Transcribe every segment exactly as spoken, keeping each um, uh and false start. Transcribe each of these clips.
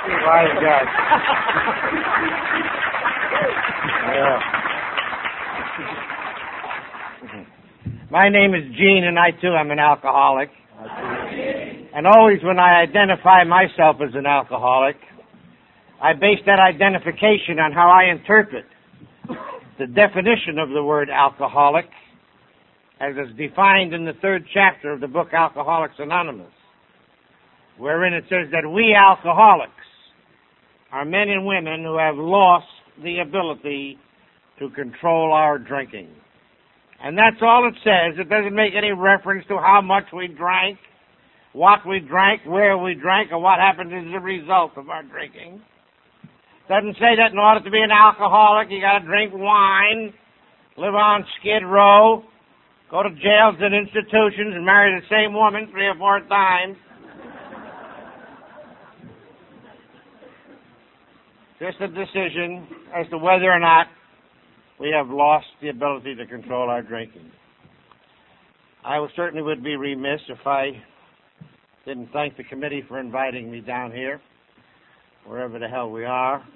Wise guy. Yeah. My name is Gene, and I, too, am an alcoholic. And always when I identify myself as an alcoholic, I base that identification on how I interpret the definition of the word alcoholic as is defined in the third chapter of the book Alcoholics Anonymous, wherein it says that we alcoholics are men and women who have lost the ability to control our drinking. And that's all it says. It doesn't make any reference to how much we drank, what we drank, where we drank, or what happened as a result of our drinking. It doesn't say that in order to be an alcoholic, you got to drink wine, live on Skid Row, go to jails and institutions, and marry the same woman three or four times. Just a decision as to whether or not we have lost the ability to control our drinking. I certainly would be remiss if I didn't thank the committee for inviting me down here, wherever the hell we are.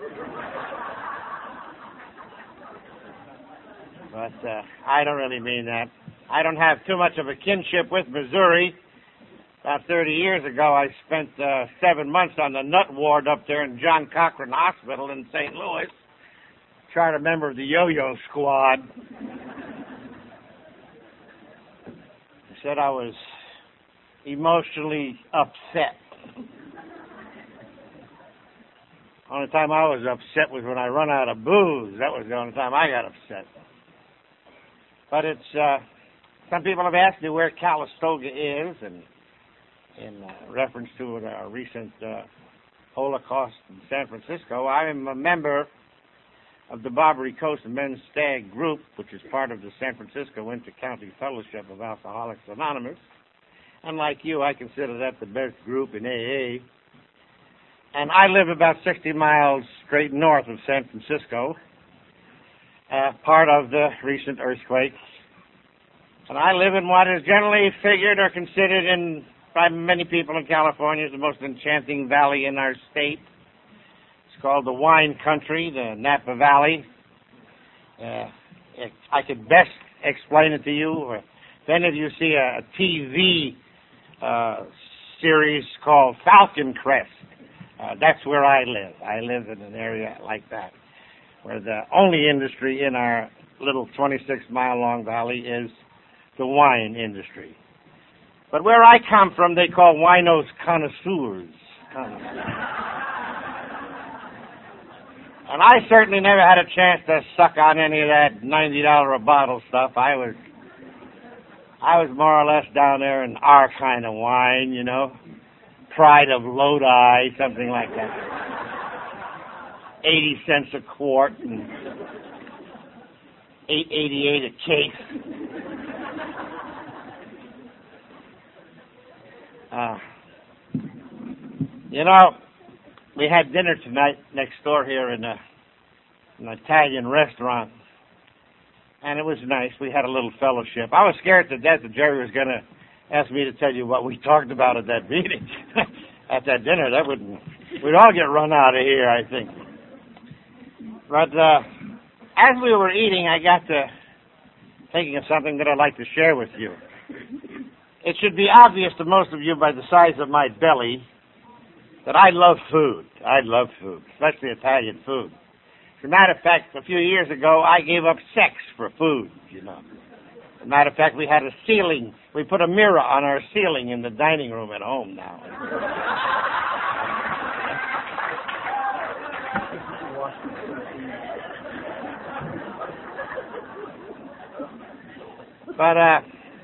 But uh, I don't really mean that. I don't have too much of a kinship with Missouri. About thirty years ago, I spent uh, seven months on the nut ward up there in John Cochran Hospital in Saint Louis. Tried a member of the Yo-Yo Squad. He said I was emotionally upset. Only time I was upset was when I run out of booze. That was the only time I got upset. But it's, uh, some people have asked me where Calistoga is, and in uh, reference to a recent uh, Holocaust in San Francisco. I am a member of the Barbary Coast Men's Stag Group, which is part of the San Francisco Inter-County Fellowship of Alcoholics Anonymous. And like you, I consider that the best group in A A. And I live about sixty miles straight north of San Francisco, uh, part of the recent earthquake. And I live in what is generally figured or considered in, by many people in California, as the most enchanting valley in our state. It's called the wine country, the Napa Valley. Uh, it, I could best explain it to you. If any of you see a, a T V uh, series called Falcon Crest, uh, that's where I live. I live in an area like that, where the only industry in our little twenty-six mile long valley is the wine industry. But where I come from, they call winos connoisseurs. And I certainly never had a chance to suck on any of that ninety dollars a bottle stuff. I was, I was more or less down there in our kind of wine, you know, Pride of Lodi, something like that. Eighty cents a quart and eight eighty-eight a case. Uh, you know, we had dinner tonight next door here in a, an Italian restaurant, and it was nice. We had a little fellowship. I was scared to death that Jerry was going to ask me to tell you what we talked about at that meeting, at that dinner. That would, we'd all get run out of here, I think. But uh, as we were eating, I got to thinking of something that I'd like to share with you. It should be obvious to most of you by the size of my belly that I love food. I love food, especially Italian food. As a matter of fact, a few years ago, I gave up sex for food, you know. As a matter of fact, we had a ceiling. We put a mirror on our ceiling in the dining room at home now. But, uh,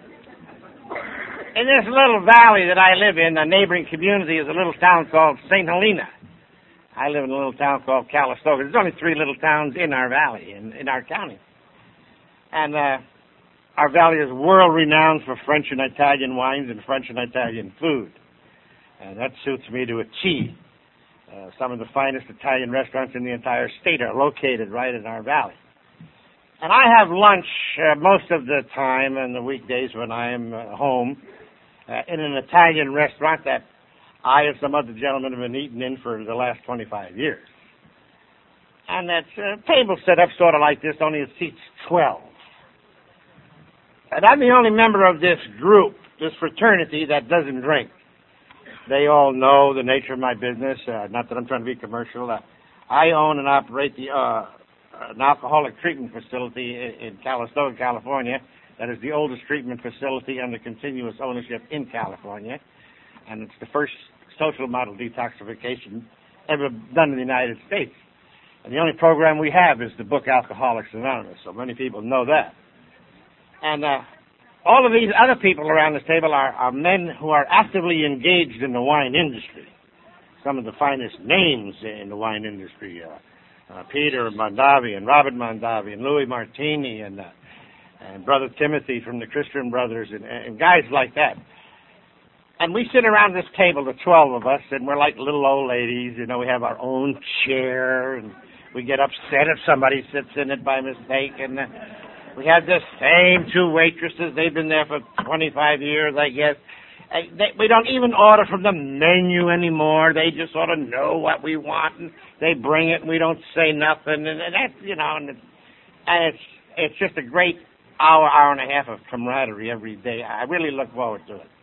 in this little valley that I live in, the neighboring community is a little town called Saint Helena. I live in a little town called Calistoga. There's only three little towns in our valley, in, in our county. And uh, our valley is world-renowned for French and Italian wines and French and Italian food. And that suits me to a T. Uh, some of the finest Italian restaurants in the entire state are located right in our valley. And I have lunch uh, most of the time on the weekdays when I am uh, home uh, in an Italian restaurant that I and some other gentlemen have been eating in for the last twenty-five years. And that's a table set up sort of like this, only it seats twelve. And I'm the only member of this group, this fraternity, that doesn't drink. They all know the nature of my business. Uh, not that I'm trying to be commercial. Uh, I own and operate the uh, an alcoholic treatment facility in, in Calistoga, California. That is the oldest treatment facility under continuous ownership in California. And it's the first social model detoxification ever done in the United States. And the only program we have is the book Alcoholics Anonymous, so many people know that. And uh, all of these other people around this table are, are men who are actively engaged in the wine industry. Some of the finest names in the wine industry, uh, uh, Peter Mondavi and Robert Mondavi and Louis Martini and, uh, and Brother Timothy from the Christian Brothers and, and guys like that. And we sit around this table, the twelve of us, and we're like little old ladies. You know, we have our own chair, and we get upset if somebody sits in it by mistake. And uh, we have the same two waitresses. They've been there for twenty-five years, I guess. Uh, they, we don't even order from the menu anymore. They just sort of know what we want, and they bring it, and we don't say nothing. And, and that's, you know, and, it, and it's it's just a great hour, hour and a half of camaraderie every day. I really look forward to it.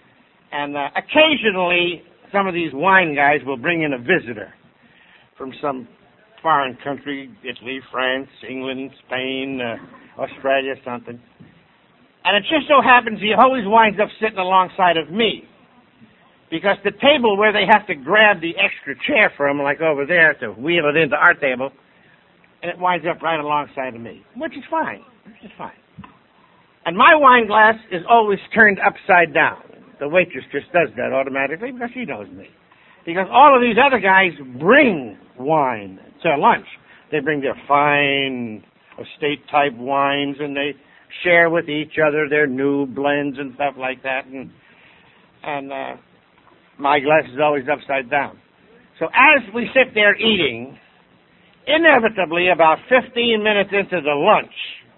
And uh, occasionally, some of these wine guys will bring in a visitor from some foreign country, Italy, France, England, Spain, uh, Australia, something. And it just so happens he always winds up sitting alongside of me. Because the table where they have to grab the extra chair from, like over there, to wheel it into our table, and it winds up right alongside of me, which is fine. Which is fine. And my wine glass is always turned upside down. The waitress just does that automatically because she knows me. Because all of these other guys bring wine to lunch. They bring their fine estate-type wines, and they share with each other their new blends and stuff like that. And, and uh, my glass is always upside down. So as we sit there eating, inevitably about fifteen minutes into the lunch,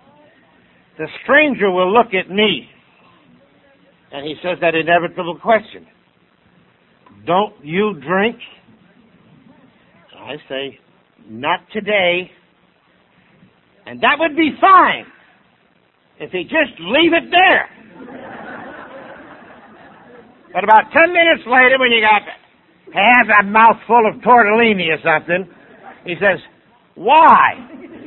the stranger will look at me. And he says that inevitable question, don't you drink? I say, not today. And that would be fine if he just leave it there. But about ten minutes later, when you got half a mouthful of tortellini or something, he says, why?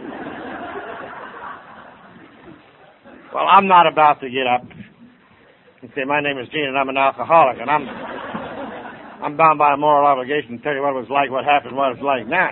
Well, I'm not about to get up and say, my name is Gene and I'm an alcoholic, and I'm I'm bound by a moral obligation to tell you what it was like, what happened, what it's like now.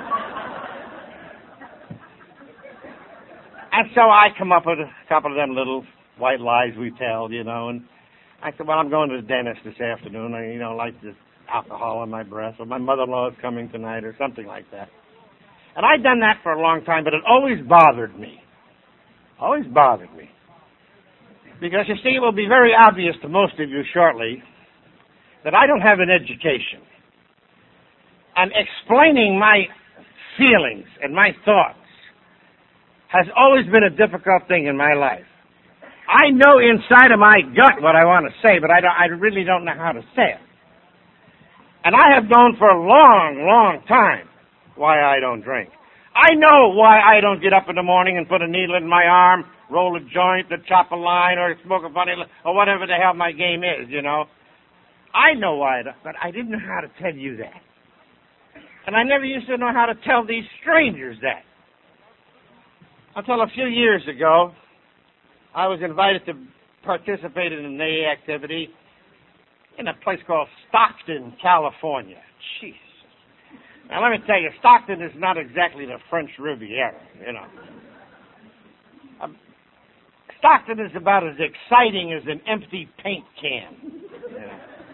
And so I come up with a couple of them little white lies we tell, you know, and I said, well, I'm going to the dentist this afternoon. I, you know, like this alcohol in my breath, or my mother-in-law is coming tonight, or something like that. And I'd done that for a long time, but it always bothered me. Always bothered me. Because, you see, it will be very obvious to most of you shortly that I don't have an education. And explaining my feelings and my thoughts has always been a difficult thing in my life. I know inside of my gut what I want to say, but I, don't, I really don't know how to say it. And I have known for a long, long time why I don't drink. I know why I don't get up in the morning and put a needle in my arm, roll a joint, or chop a line, or smoke a funny, or whatever the hell my game is, you know. I know why, but I didn't know how to tell you that. And I never used to know how to tell these strangers that. Until a few years ago, I was invited to participate in an A A activity in a place called Stockton, California. Jeez. Now, let me tell you, Stockton is not exactly the French Riviera, you know. Um, Stockton is about as exciting as an empty paint can. You know.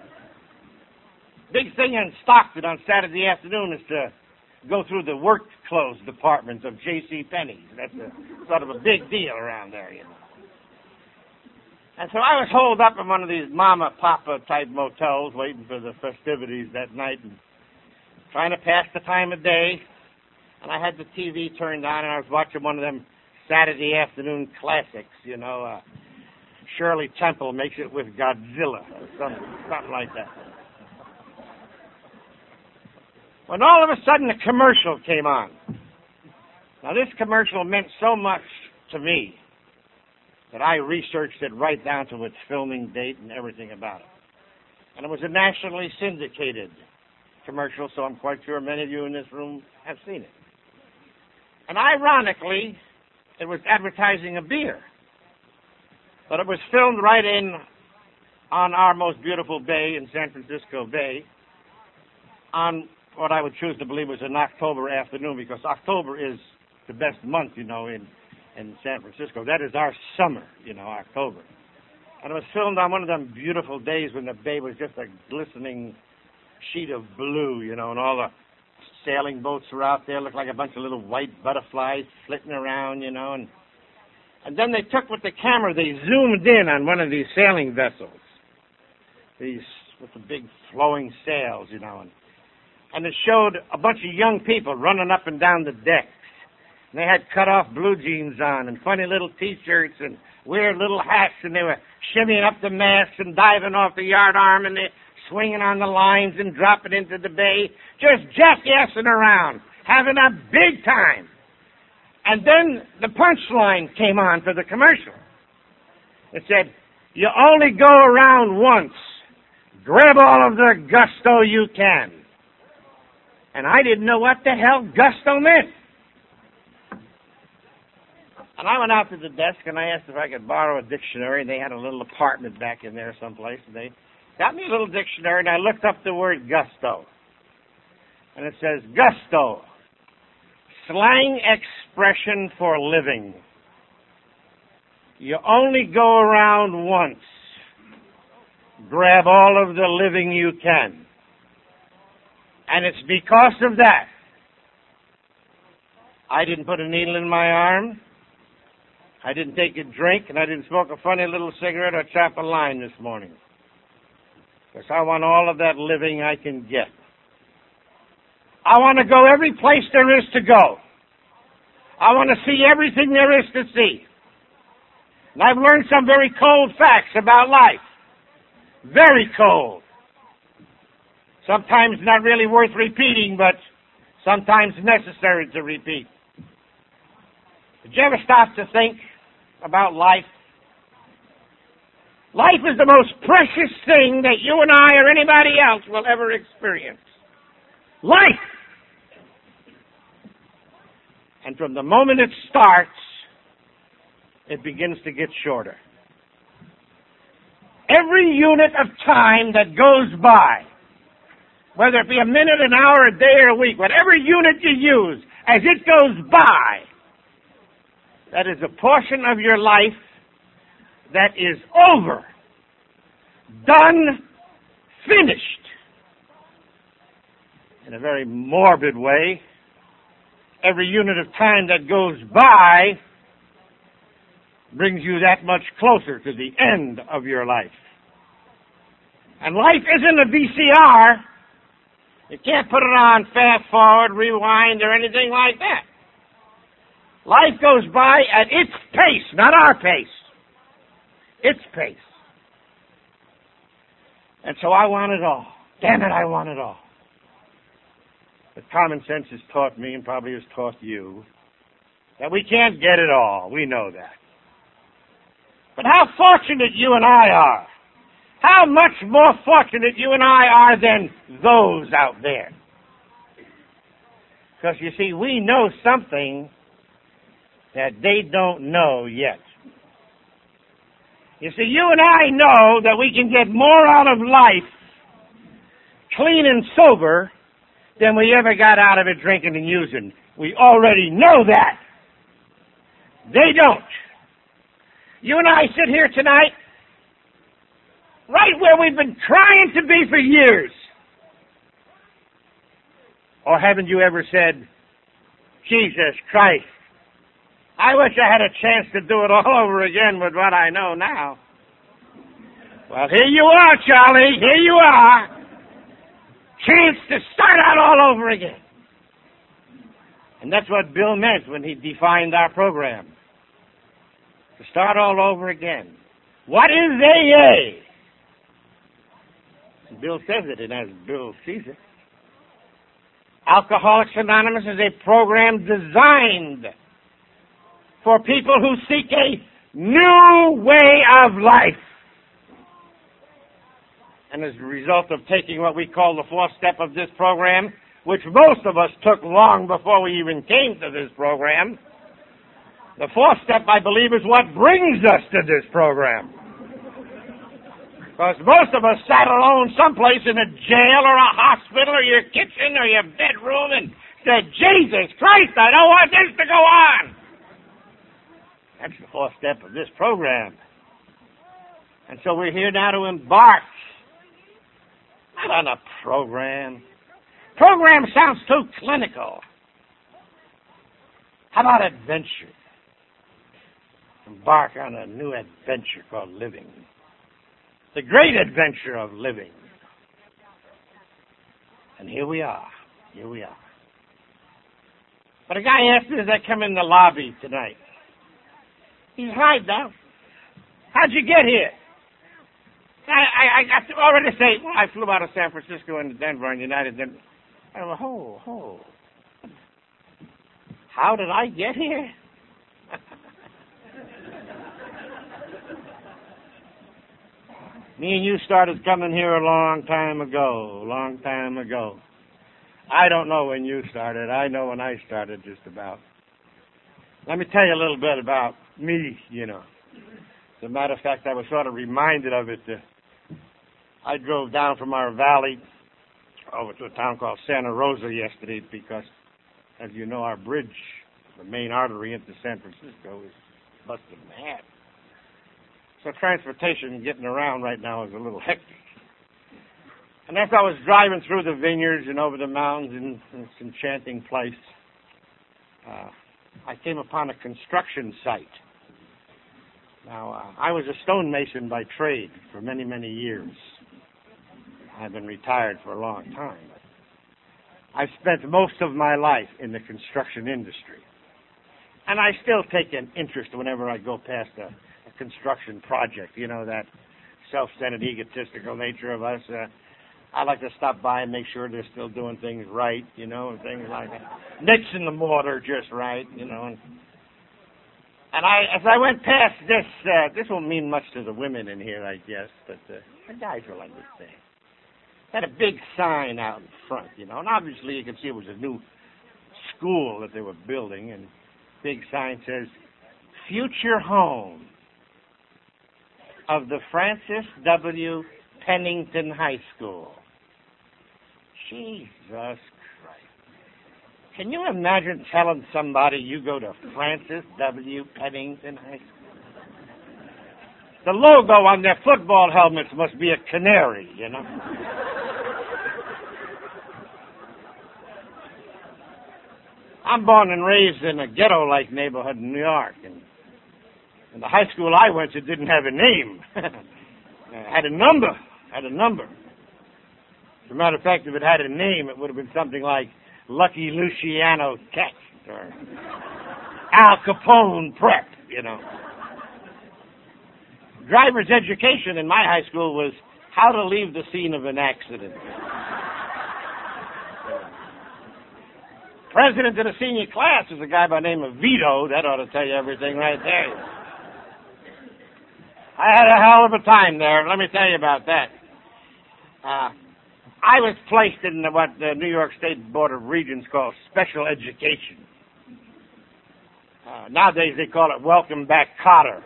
Big thing in Stockton on Saturday afternoon is to go through the work clothes departments of J C Penney's. That's a, sort of a big deal around there, you know. And so I was holed up in one of these mama-papa-type motels waiting for the festivities that night and trying to pass the time of day. And I had the T V turned on, and I was watching one of them Saturday afternoon classics, you know. Uh, Shirley Temple Makes It with Godzilla, or something, something like that. when all of a sudden a commercial came on. Now, this commercial meant so much to me that I researched it right down to its filming date and everything about it. And it was a nationally syndicated commercial, so I'm quite sure many of you in this room have seen it. And ironically, it was advertising a beer. But it was filmed right in on our most beautiful bay in San Francisco Bay on what I would choose to believe was an October afternoon, because October is the best month, you know, in, in San Francisco. That is our summer, you know, October. And it was filmed on one of them beautiful days when the bay was just a glistening sheet of blue, you know, and all the sailing boats were out there, looked like a bunch of little white butterflies flitting around, you know, and and then they took with the camera, they zoomed in on one of these sailing vessels, these with the big flowing sails, you know, and, and it showed a bunch of young people running up and down the decks. And they had cut-off blue jeans on and funny little T-shirts and weird little hats, and they were shimmying up the masts and diving off the yardarm, and they swinging on the lines and dropping into the bay, just jackassing around, having a big time. And then the punchline came on for the commercial. It said, you only go around once. Grab all of the gusto you can. And I didn't know what the hell gusto meant. And I went out to the desk and I asked if I could borrow a dictionary, and they had a little apartment back in there someplace, and they got me a little dictionary, and I looked up the word gusto. And it says, gusto, slang expression for living. You only go around once. Grab all of the living you can. And it's because of that I didn't put a needle in my arm, I didn't take a drink, and I didn't smoke a funny little cigarette or chop a line this morning. Because I want all of that living I can get. I want to go every place there is to go. I want to see everything there is to see. And I've learned some very cold facts about life. Very cold. Sometimes not really worth repeating, but sometimes necessary to repeat. Did you ever stop to think about life? Life is the most precious thing that you and I or anybody else will ever experience. Life! And from the moment it starts, it begins to get shorter. Every unit of time that goes by, whether it be a minute, an hour, a day, or a week, whatever unit you use, as it goes by, that is a portion of your life that is over, done, finished. In a very morbid way, every unit of time that goes by brings you that much closer to the end of your life. And life isn't a V C R. You can't put it on fast forward, rewind, or anything like that. Life goes by at its pace, not our pace. Its pace. And so I want it all. Damn it, I want it all. But common sense has taught me, and probably has taught you, that we can't get it all. We know that. But how fortunate you and I are. How much more fortunate you and I are than those out there. Because, you see, we know something that they don't know yet. You see, you and I know that we can get more out of life clean and sober than we ever got out of it drinking and using. We already know that. They don't. You and I sit here tonight right where we've been trying to be for years. Or haven't you ever said, Jesus Christ, I wish I had a chance to do it all over again with what I know now. Well, here you are, Charlie. Here you are. Chance to start out all over again. And that's what Bill meant when he defined our program. To start all over again. What is A A? Bill says it, and as Bill sees it. Alcoholics Anonymous is a program designed for people who seek a new way of life. And as a result of taking what we call the fourth step of this program, which most of us took long before we even came to this program, the fourth step, I believe, is what brings us to this program. Because most of us sat alone someplace in a jail or a hospital or your kitchen or your bedroom and said, Jesus Christ, I don't want this to go on. That's the fourth step of this program. And so we're here now to embark, not on a program. Program sounds too clinical. How about adventure? Embark on a new adventure called living. The great adventure of living. And here we are. Here we are. But a guy asked me as I come in the lobby tonight. He's right now. How'd you get here? I, I, I got to already say, well, I flew out of San Francisco into Denver on United. Then I went, oh, oh. How did I get here? Me and you started coming here a long time ago, a long time ago. I don't know when you started. I know when I started, just about. Let me tell you a little bit about me, you know. As a matter of fact, I was sort of reminded of it. Uh, I drove down from our valley over to a town called Santa Rosa yesterday because, as you know, our bridge, the main artery into San Francisco, is busted in half. So transportation and getting around right now is a little hectic. And as I was driving through the vineyards and over the mountains in, in this enchanting place, uh, I came upon a construction site. Now, uh, I was a stonemason by trade for many, many years. I've been retired for a long time. But I've spent most of my life in the construction industry. And I still take an interest whenever I go past a construction project, you know, that self-centered, egotistical nature of us. Uh, I like to stop by and make sure they're still doing things right, you know, and things like that. Mixing the mortar just right, you know. And, and I, as I went past this, uh, this won't mean much to the women in here, I guess, but uh, the guys will understand. Had a big sign out in front, you know, and obviously you can see it was a new school that they were building, and big sign says, Future Home of the Francis W. Pennington High School. Jesus Christ. Can you imagine telling somebody you go to Francis W. Pennington High School? The logo on their football helmets must be a canary, you know. I'm born and raised in a ghetto-like neighborhood in New York, and And the high school I went to didn't have a name. It had a number. Had a number. As a matter of fact, if it had a name, it would have been something like Lucky Luciano Tech or Al Capone Prep, you know. Driver's education in my high school was how to leave the scene of an accident. President of the senior class was a guy by the name of Vito. That ought to tell you everything right there. I had a hell of a time there. Let me tell you about that. Uh, I was placed in the, what the New York State Board of Regents calls special education. Uh, nowadays they call it Welcome Back Cotter.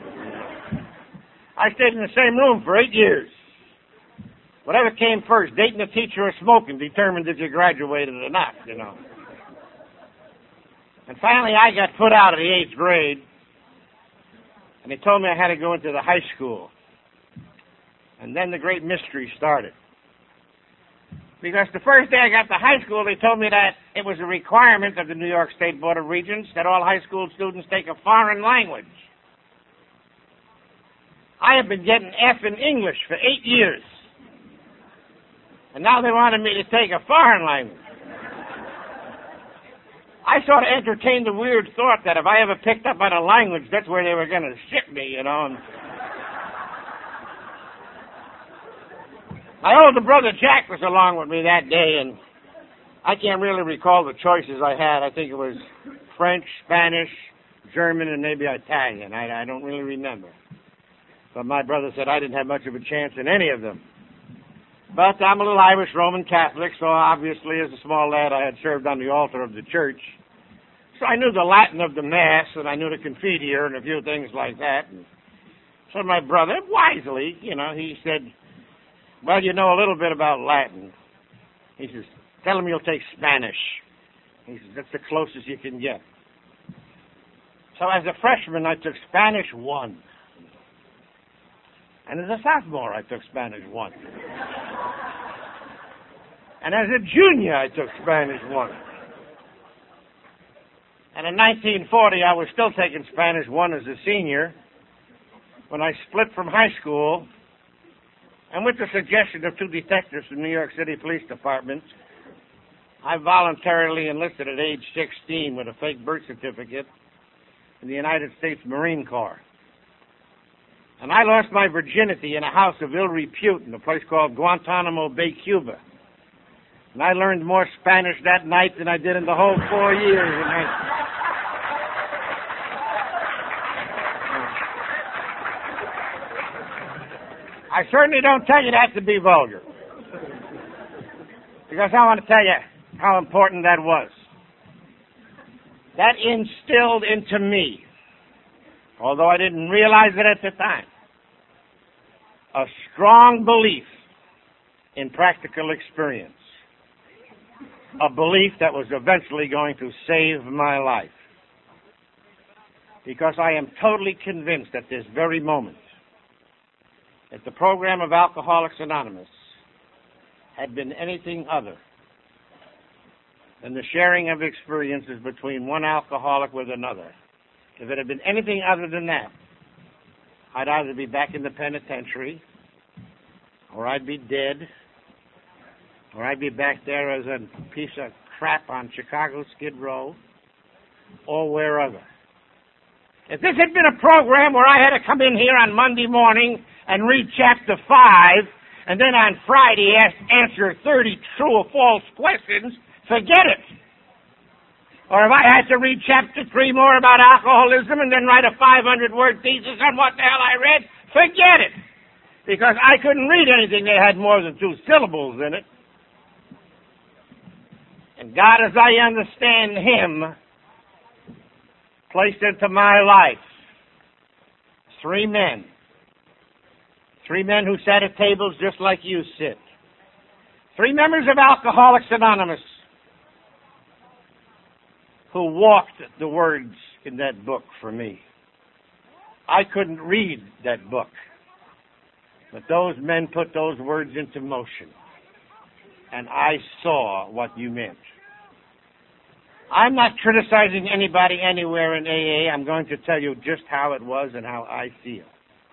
I stayed in the same room for eight years. Whatever came first, dating a teacher or smoking, determined if you graduated or not, you know. And finally I got put out of the eighth grade. And they told me I had to go into the high school. And then the great mystery started. Because the first day I got to high school, they told me that it was a requirement of the New York State Board of Regents that all high school students take a foreign language. I have been getting F in English for eight years. And now they wanted me to take a foreign language. I sort of entertained the weird thought that if I ever picked up on a language, that's where they were going to ship me, you know. And my older brother Jack was along with me that day, and I can't really recall the choices I had. I think it was French, Spanish, German, and maybe Italian. I, I don't really remember. But my brother said I didn't have much of a chance in any of them. But I'm a little Irish Roman Catholic, so obviously as a small lad I had served on the altar of the church. So I knew the Latin of the Mass, and I knew the Confiteor and a few things like that. And so my brother, wisely, you know, he said, well, you know a little bit about Latin. He says, tell him you'll take Spanish. He says, that's the closest you can get. So as a freshman, I took Spanish one. And as a sophomore, I took Spanish one. And as a junior, I took Spanish one. And in nineteen forty, I was still taking Spanish one as a senior when I split from high school, and with the suggestion of two detectives from New York City Police Department, I voluntarily enlisted at age sixteen with a fake birth certificate in the United States Marine Corps. And I lost my virginity in a house of ill repute in a place called Guantanamo Bay, Cuba. And I learned more Spanish that night than I did in the whole four years. And I, I certainly don't tell you that to be vulgar. Because I want to tell you how important that was. That instilled into me, although I didn't realize it at the time, a strong belief in practical experience. A belief that was eventually going to save my life. Because I am totally convinced at this very moment that the program of Alcoholics Anonymous had been anything other than the sharing of experiences between one alcoholic with another. If it had been anything other than that, I'd either be back in the penitentiary, or I'd be dead, or I'd be back there as a piece of crap on Chicago Skid Row, or wherever. If this had been a program where I had to come in here on Monday morning and read chapter five, and then on Friday ask, answer thirty true or false questions, forget it. Or if I had to read chapter three more about alcoholism and then write a five hundred word thesis on what the hell I read, forget it. Because I couldn't read anything that had more than two syllables in it. And God, as I understand Him, placed into my life three men. Three men who sat at tables just like you sit. Three members of Alcoholics Anonymous who walked the words in that book for me. I couldn't read that book, but those men put those words into motion, and I saw what you meant. I'm not criticizing anybody anywhere in A A. I'm going to tell you just how it was and how I feel.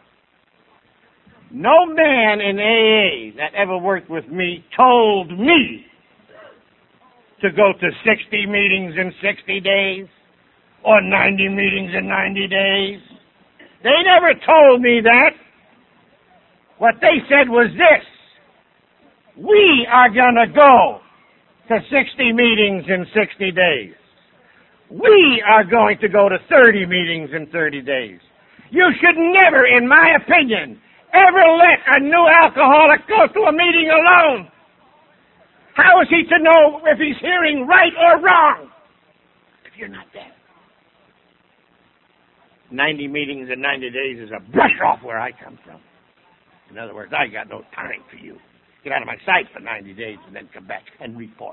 No man in A A that ever worked with me told me to go to sixty meetings in sixty days or ninety meetings in ninety days. They never told me that. What they said was this: we are going to go to sixty meetings in sixty days. We are going to go to thirty meetings in thirty days. You should never, in my opinion, ever let a new alcoholic go to a meeting alone. How is he to know if he's hearing right or wrong if you're not there? ninety meetings in ninety days is a brush off where I come from. In other words, I got no time for you. Get out of my sight for ninety days and then come back and report.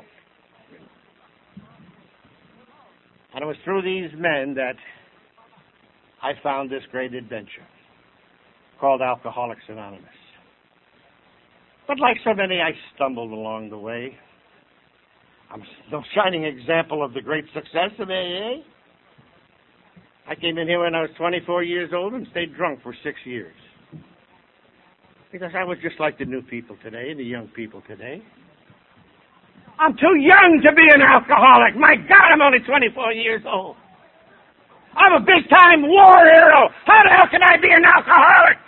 And it was through these men that I found this great adventure called Alcoholics Anonymous. But like so many, I stumbled along the way. I'm no shining example of the great success of A A. I came in here when I was twenty-four years old and stayed drunk for six years. Because I was just like the new people today, the young people today. I'm too young to be an alcoholic. My God, I'm only twenty-four years old. I'm a big-time war hero. How the hell can I be an alcoholic?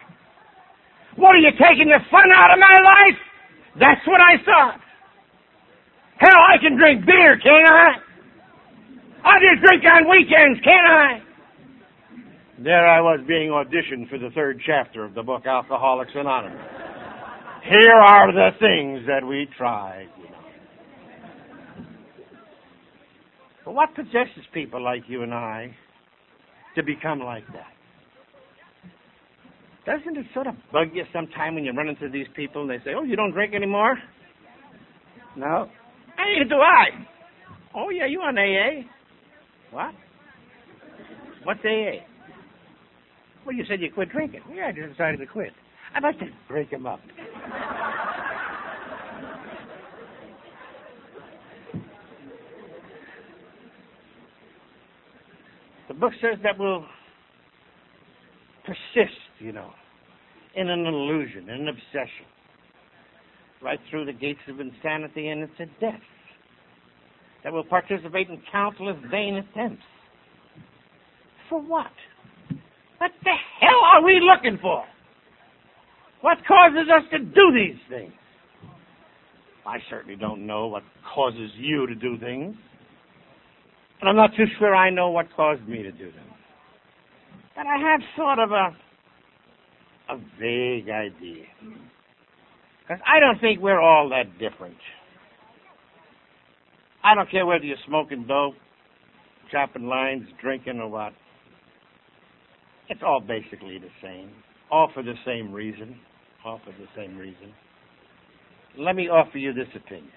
What, are you taking the fun out of my life? That's what I thought. Hell, I can drink beer, can't I? I just drink on weekends, can't I? There I was being auditioned for the third chapter of the book Alcoholics Anonymous. Here are the things that we tried, you know. But what possesses people like you and I to become like that? Doesn't it sort of bug you sometime when you run into these people and they say, oh, you don't drink anymore? No. Hey, do I? Oh, yeah, you on A A? What? What's A A? Well, you said you quit drinking. Yeah, I just decided to quit. I'd like to break them up. The book says that we'll persist, you know, in an illusion, in an obsession, right through the gates of insanity and into death, that will participate in countless vain attempts. For what? What the hell are we looking for? What causes us to do these things? I certainly don't know what causes you to do things. And I'm not too sure I know what caused me to do them. But I have sort of a, a vague idea. Because I don't think we're all that different. I don't care whether you're smoking dope, chopping lines, drinking, or what. It's all basically the same. All for the same reason. All for the same reason. Let me offer you this opinion.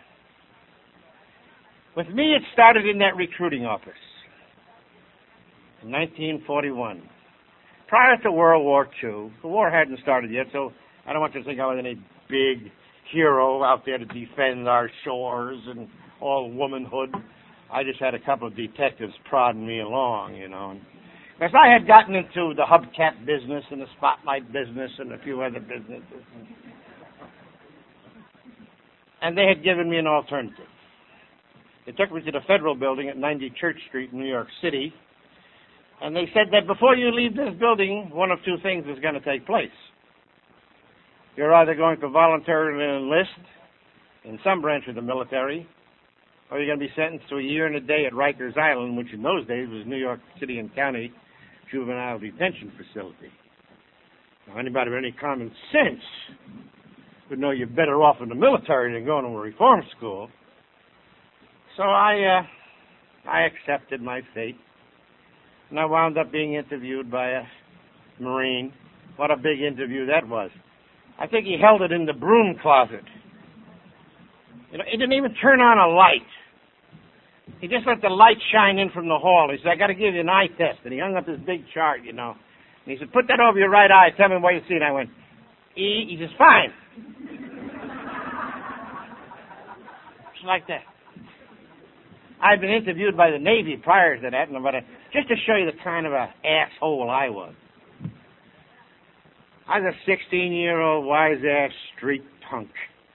With me, it started in that recruiting office in nineteen forty-one. Prior to World War Two, the war hadn't started yet, so I don't want you to think I was any big hero out there to defend our shores and all womanhood. I just had a couple of detectives prodding me along, you know. Because I had gotten into the hubcap business and the spotlight business and a few other businesses. And they had given me an alternative. They took me to the Federal Building at ninety Church Street in New York City, and they said that before you leave this building, one of two things is going to take place. You're either going to voluntarily enlist in some branch of the military, or you're going to be sentenced to a year and a day at Rikers Island, which in those days was New York City and County Juvenile Detention Facility. Now, anybody with any common sense would know you're better off in the military than going to a reform school. So I, uh, I accepted my fate, and I wound up being interviewed by a Marine. What a big interview that was. I think he held it in the broom closet. You know, he didn't even turn on a light. He just let the light shine in from the hall. He said, I got to give you an eye test. And he hung up this big chart, you know. And he said, put that over your right eye. Tell me what you see. And I went, E. He says, fine. Just like that. I'd been interviewed by the Navy prior to that, and but just to show you the kind of a asshole I was. I was a sixteen-year-old wise-ass street punk.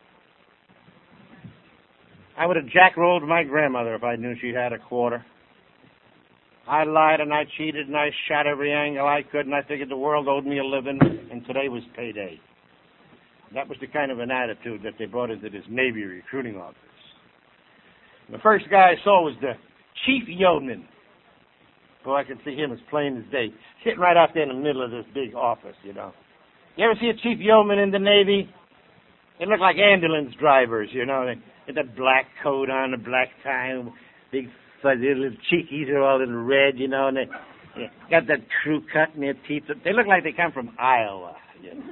I would have jack-rolled my grandmother if I knew she had a quarter. I lied and I cheated and I shot every angle I could, and I figured the world owed me a living, and today was payday. That was the kind of an attitude that they brought into this Navy recruiting office. The first guy I saw was the chief yeoman. Oh, I could see him as plain as day, sitting right out there in the middle of this big office, you know. You ever see a chief yeoman in the Navy? They look like ambulance drivers, you know. They get that black coat on, the black tie, big fuzzy little cheekies are all in red, you know, and they, they got that crew cut in their teeth. They look like they come from Iowa, you know.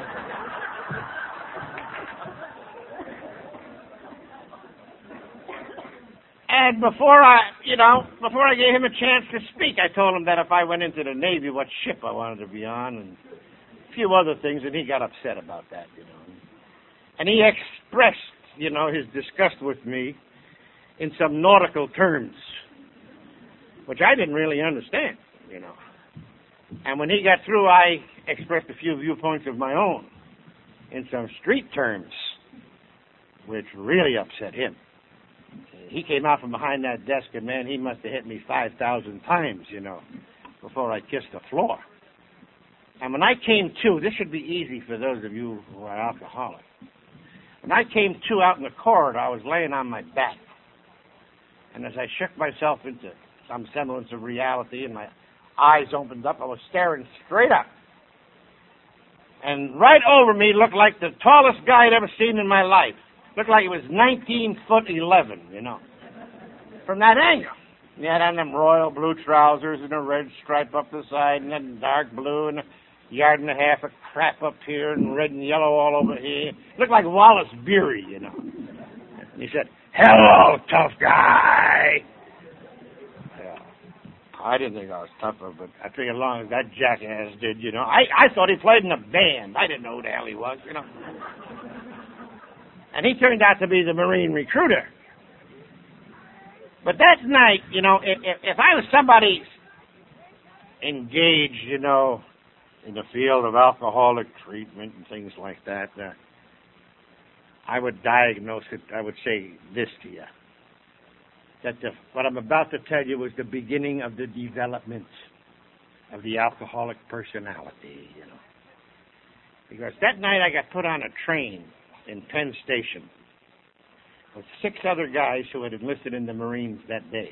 And before I, you know, before I gave him a chance to speak, I told him that if I went into the Navy, what ship I wanted to be on, and a few other things, and he got upset about that, you know. And he expressed, you know, his disgust with me in some nautical terms, which I didn't really understand, you know. And when he got through, I expressed a few viewpoints of my own in some street terms, which really upset him. He came out from behind that desk, and, man, he must have hit me five thousand times, you know, before I kissed the floor. And when I came to, this should be easy for those of you who are alcoholics. When I came to out in the corridor, I was laying on my back. And as I shook myself into some semblance of reality and my eyes opened up, I was staring straight up. And right over me looked like the tallest guy I'd ever seen in my life. Looked like he was nineteen foot eleven, you know, from that angle. He had on them royal blue trousers and a red stripe up the side and then dark blue and a yard and a half of crap up here and red and yellow all over here. Looked like Wallace Beery, you know. And he said, "Hello, tough guy." Yeah. I didn't think I was tougher, but I figured as long as that jackass did, you know. I, I thought he played in a band. I didn't know who the hell he was, you know. And he turned out to be the Marine recruiter. But that night, you know, if, if, if I was somebody engaged, you know, in the field of alcoholic treatment and things like that, uh, I would diagnose it, I would say this to you. That the, what I'm about to tell you was the beginning of the development of the alcoholic personality, you know. Because that night I got put on a train in Penn Station with six other guys who had enlisted in the Marines that day.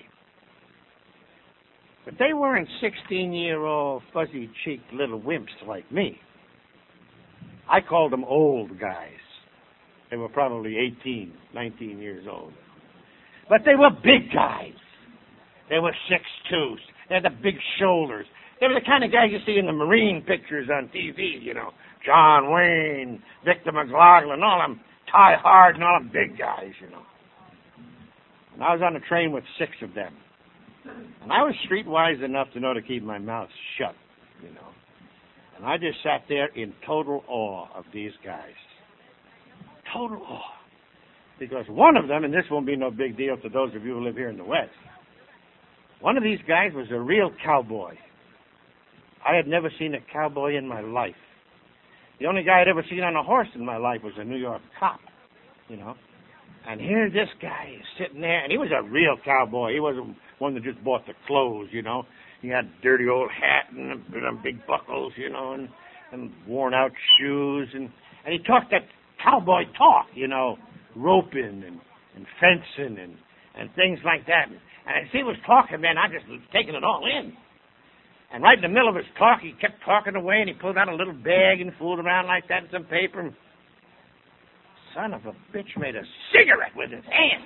But they weren't sixteen-year-old, fuzzy-cheeked little wimps like me. I called them old guys. They were probably eighteen, nineteen years old. But they were big guys. They were six twos. They had the big shoulders. They were the kind of guys you see in the Marine pictures on T V, you know. John Wayne, Victor McLaughlin, all them Ty Hard and all them big guys, you know. And I was on a train with six of them. And I was streetwise enough to know to keep my mouth shut, you know. And I just sat there in total awe of these guys. Total awe. Because one of them, and this won't be no big deal to those of you who live here in the West, one of these guys was a real cowboy. I had never seen a cowboy in my life. The only guy I'd ever seen on a horse in my life was a New York cop, you know. And here this guy is sitting there, and he was a real cowboy. He wasn't one that just bought the clothes, you know. He had a dirty old hat and, and big buckles, you know, and, and worn-out shoes. And, and he talked that cowboy talk, you know, roping and, and fencing and, and things like that. And as he was talking, man, I just was taking it all in. And right in the middle of his talk, he kept talking away, and he pulled out a little bag and fooled around like that in some paper. And son of a bitch made a cigarette with his hand.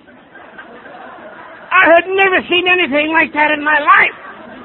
I had never seen anything like that in my life.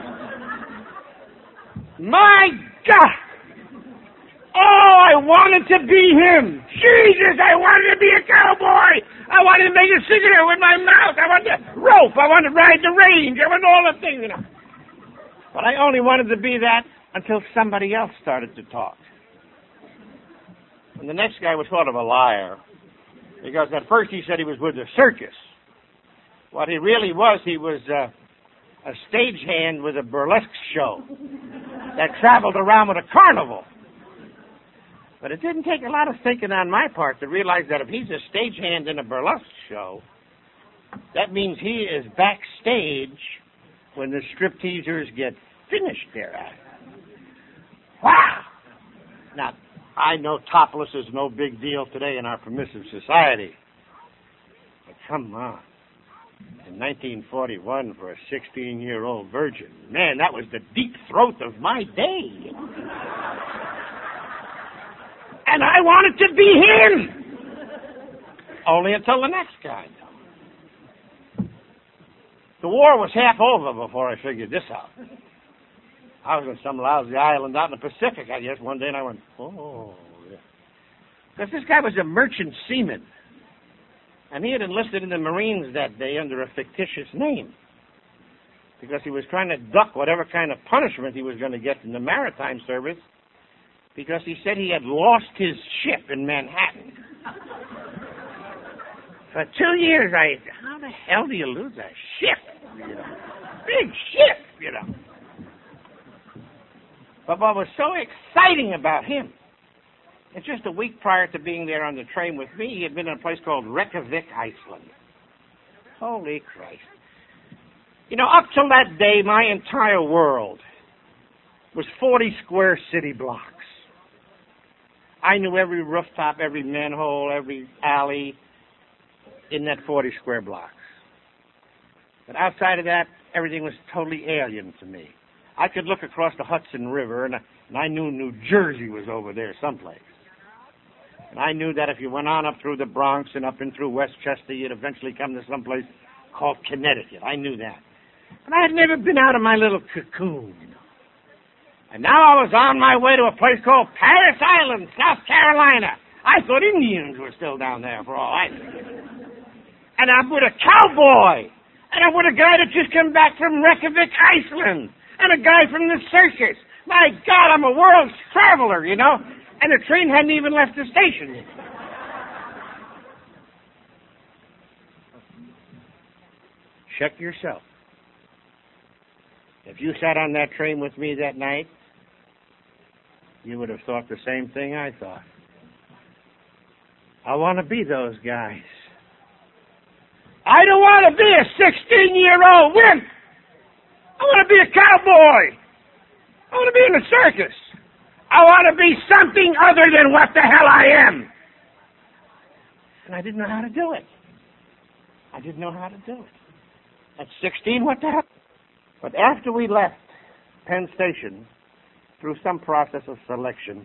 My God! Oh, I wanted to be him. Jesus, I wanted to be a cowboy. I wanted to make a cigarette with my mouth. I wanted to rope. I wanted to ride the range. I wanted all the things, you know. But I only wanted to be that until somebody else started to talk. And the next guy was sort of a liar. Because at first he said he was with the circus. What he really was, he was uh, a stagehand with a burlesque show that traveled around with a carnival. But it didn't take a lot of thinking on my part to realize that if he's a stagehand in a burlesque show, that means he is backstage when the stripteasers get finished their act. Wow! Now, I know topless is no big deal today in our permissive society. But come on. In nineteen forty-one, for a sixteen-year-old virgin, man, that was the deep throat of my day. And I wanted to be him. Only until the next guy. The war was half over before I figured this out. I was on some lousy island out in the Pacific, I guess, one day, and I went, oh, yeah. Because this guy was a merchant seaman. And he had enlisted in the Marines that day under a fictitious name. Because he was trying to duck whatever kind of punishment he was going to get from the maritime service. Because he said he had lost his ship in Manhattan. For two years, I said, how the hell do you lose a ship? You know, big ship, you know. But what was so exciting about him, and just a week prior to being there on the train with me, he had been in a place called Reykjavik, Iceland. Holy Christ. You know, up till that day, my entire world was forty square city blocks. I knew every rooftop, every manhole, every alley in that forty square blocks. But outside of that, everything was totally alien to me. I could look across the Hudson River, and I, and I knew New Jersey was over there someplace. And I knew that if you went on up through the Bronx and up in through Westchester, you'd eventually come to someplace called Connecticut. I knew that. But I had never been out of my little cocoon. And now I was on my way to a place called Paris Island, South Carolina. I thought Indians were still down there for all I knew. And I'm with a cowboy. And I'm with a guy that just come back from Reykjavik, Iceland. And a guy from the circus. My God, I'm a world traveler, you know. And the train hadn't even left the station yet. Check yourself. If you sat on that train with me that night, you would have thought the same thing I thought. I want to be those guys. I don't want to be a sixteen-year-old wimp. I want to be a cowboy. I want to be in the circus. I want to be something other than what the hell I am. And I didn't know how to do it. I didn't know how to do it. At sixteen, what the hell? But after we left Penn Station, through some process of selection,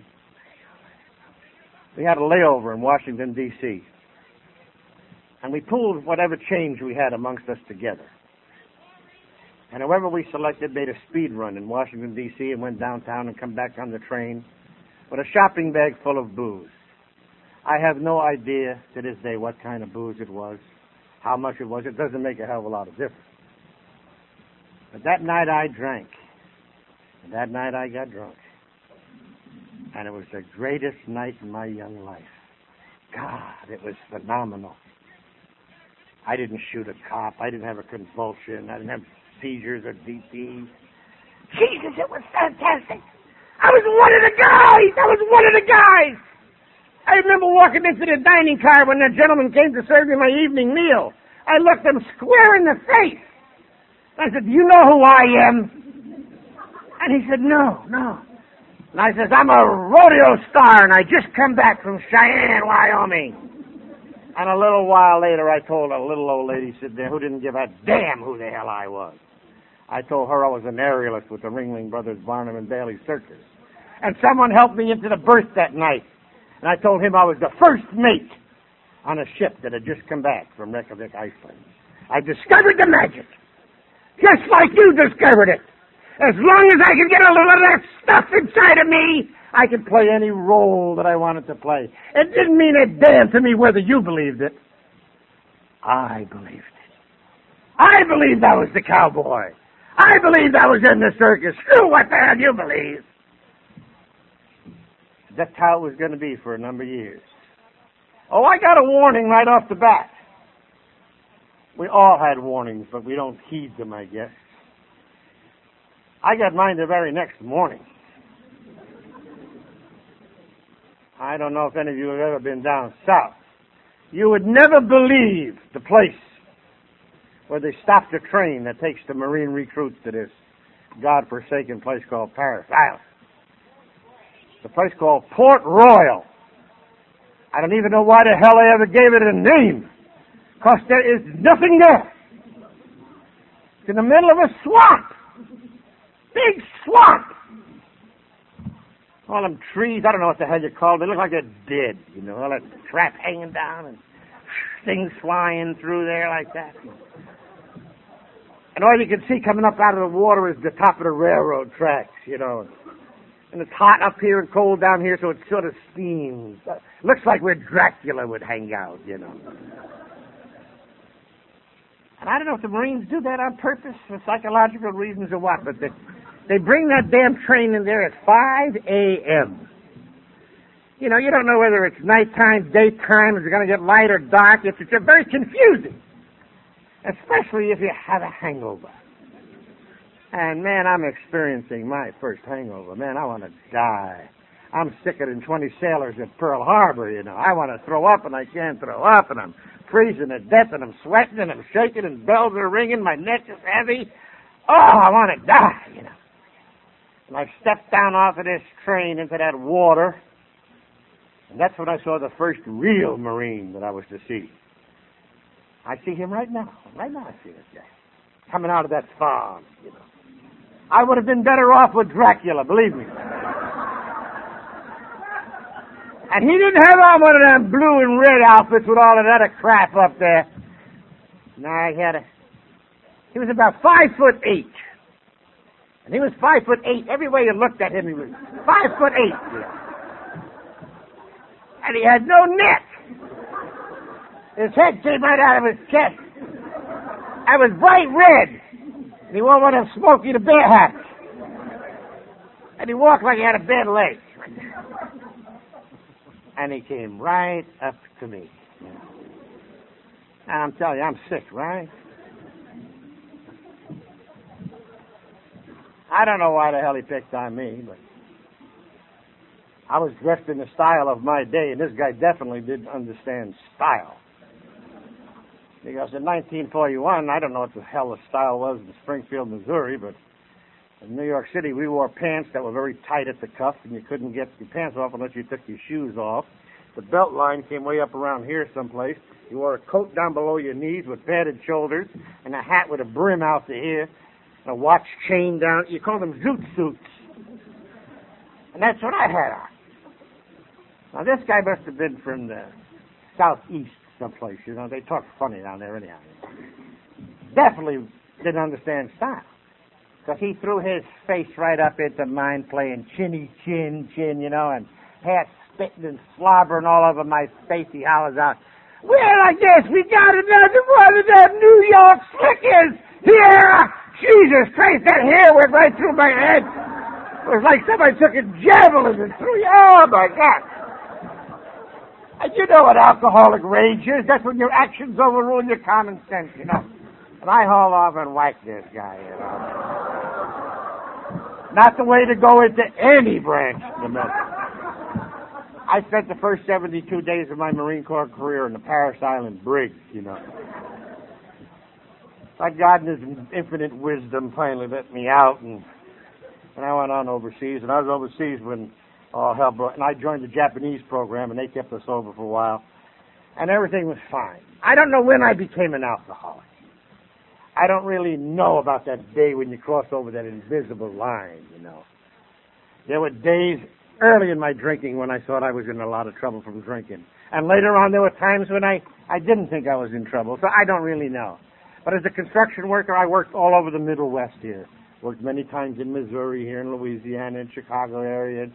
we had a layover in Washington, D C And we pooled whatever change we had amongst us together. And whoever we selected made a speed run in Washington, D C and went downtown and come back on the train with a shopping bag full of booze. I have no idea to this day what kind of booze it was, how much it was. It doesn't make a hell of a lot of difference. But that night I drank. And that night I got drunk. And it was the greatest night in my young life. God, it was phenomenal. I didn't shoot a cop. I didn't have a convulsion. I didn't have seizures or D P. Jesus, it was fantastic. I was one of the guys. I was one of the guys. I remember walking into the dining car when that gentleman came to serve me my evening meal. I looked him square in the face. I said, "Do you know who I am?" And he said, "No, no." And I says, "I'm a rodeo star, and I just come back from Cheyenne, Wyoming." And a little while later, I told a little old lady sitting there who didn't give a damn who the hell I was. I told her I was an aerialist with the Ringling Brothers Barnum and Bailey Circus. And someone helped me into the berth that night. And I told him I was the first mate on a ship that had just come back from Reykjavik, Iceland. I discovered the magic, just like you discovered it. As long as I could get a little of that stuff inside of me, I could play any role that I wanted to play. It didn't mean a damn to me whether you believed it. I believed it. I believed I was the cowboy. I believed I was in the circus. Screw what the hell you believe. That's how it was going to be for a number of years. Oh, I got a warning right off the bat. We all had warnings, but we don't heed them, I guess. I got mine the very next morning. I don't know if any of you have ever been down south. You would never believe the place where they stopped the train that takes the Marine recruits to this godforsaken place called Paris Island. It's a place called Port Royal. I don't even know why the hell they ever gave it a name, because there is nothing there. It's in the middle of a swamp. Big swamp. All them trees, I don't know what the hell you call them. They look like they're dead, you know, all that crap hanging down and things flying through there like that. And all you can see coming up out of the water is the top of the railroad tracks, you know. And it's hot up here and cold down here, so it sort of steams. It looks like where Dracula would hang out, you know. And I don't know if the Marines do that on purpose for psychological reasons or what, but they, they bring that damn train in there at five a.m. You know, you don't know whether it's nighttime, daytime, is it going to get light or dark. It's, it's very confusing, especially if you have a hangover. And, man, I'm experiencing my first hangover. Man, I want to die. I'm sicker than twenty sailors at Pearl Harbor, you know. I want to throw up, and I can't throw up, and I'm freezing to death, and I'm sweating, and I'm shaking, and bells are ringing. My neck is heavy. Oh, I want to die, you know. And I stepped down off of this train into that water, and that's when I saw the first real Marine that I was to see. I see him right now. Right now I see this guy. coming out of that fog, you know. I would have been better off with Dracula, believe me. And he didn't have on one of them blue and red outfits with all of that crap up there. No, he had a, he was about five foot eight. And he was five foot eight. Every way you looked at him, he was five foot eight. And he had no neck. His head came right out of his chest. I was bright red. And he wore one of them Smokey the Bear hats. And he walked like he had a bad leg. And he came right up to me. And I'm telling you, I'm sick, right? I don't know why the hell he picked on me, but I was dressed in the style of my day, and this guy definitely didn't understand style. Because in nineteen forty-one, I don't know what the hell the style was in Springfield, Missouri, but in New York City, we wore pants that were very tight at the cuff, and you couldn't get your pants off unless you took your shoes off. The belt line came way up around here someplace. You wore a coat down below your knees with padded shoulders, and a hat with a brim out to here, and a watch chain down. You called them zoot suits. And that's what I had on. Now, this guy must have been from the southeast someplace. You know, they talk funny down there anyhow. Definitely didn't understand style. Because he threw his face right up into mine playing chinny chin chin, you know, and hat spitting and slobbering all over my face. He hollers out, "Well, I guess we got another one of them New York slickers here." Jesus Christ, that hair went right through my head. It was like somebody took a javelin and threw it. Oh, my God. And you know what alcoholic rage is. That's when your actions overrule your common sense, you know. And I hauled off and whacked this guy, you know. Not the way to go into any branch of the military. I spent the first seventy-two days of my Marine Corps career in the Paris Island Brig, you know. But God in His infinite wisdom finally let me out, and, and I went on overseas. And I was overseas when all hell broke. And I joined the Japanese program, and they kept us over for a while. And everything was fine. I don't know when I became an alcoholic. I don't really know about that day when you cross over that invisible line, you know. There were days early in my drinking when I thought I was in a lot of trouble from drinking. And later on there were times when I, I didn't think I was in trouble, so I don't really know. But as a construction worker, I worked all over the Middle West here. Worked many times in Missouri, here in Louisiana, in Chicago area.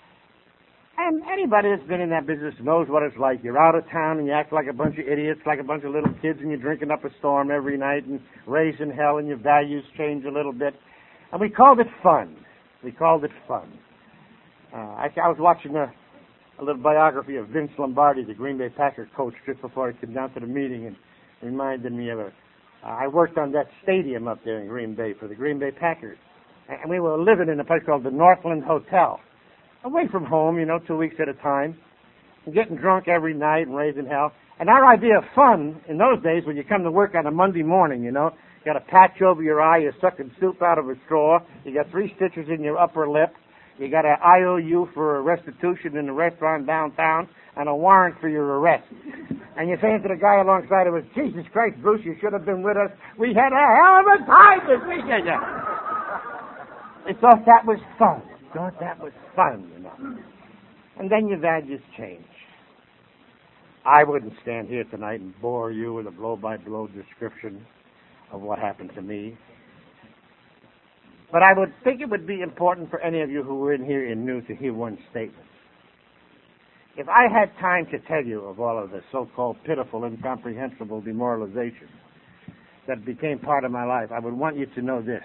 And anybody that's been in that business knows what it's like. You're out of town and you act like a bunch of idiots, like a bunch of little kids, and you're drinking up a storm every night and raising hell, and your values change a little bit. And we called it fun. We called it fun. Uh, I, I was watching a, a little biography of Vince Lombardi, the Green Bay Packers coach, just before I came down to the meeting, and reminded me of a Uh, I worked on that stadium up there in Green Bay for the Green Bay Packers. And we were living in a place called the Northland Hotel. Away from home, you know, two weeks at a time. And getting drunk every night and raising hell. And our idea of fun in those days, when you come to work on a Monday morning, you know, you got a patch over your eye, you're sucking soup out of a straw, you got three stitches in your upper lip, you got an I O U for a restitution in the restaurant downtown, and a warrant for your arrest. And you're saying to the guy alongside of us, "Jesus Christ, Bruce, you should have been with us. We had a hell of a time this weekend." We thought that was fun. We thought that was fun, you know. And then your values change. I wouldn't stand here tonight and bore you with a blow-by-blow description of what happened to me. But I would think it would be important for any of you who were in here and new to hear one statement. If I had time to tell you of all of the so-called pitiful, incomprehensible demoralization that became part of my life, I would want you to know this.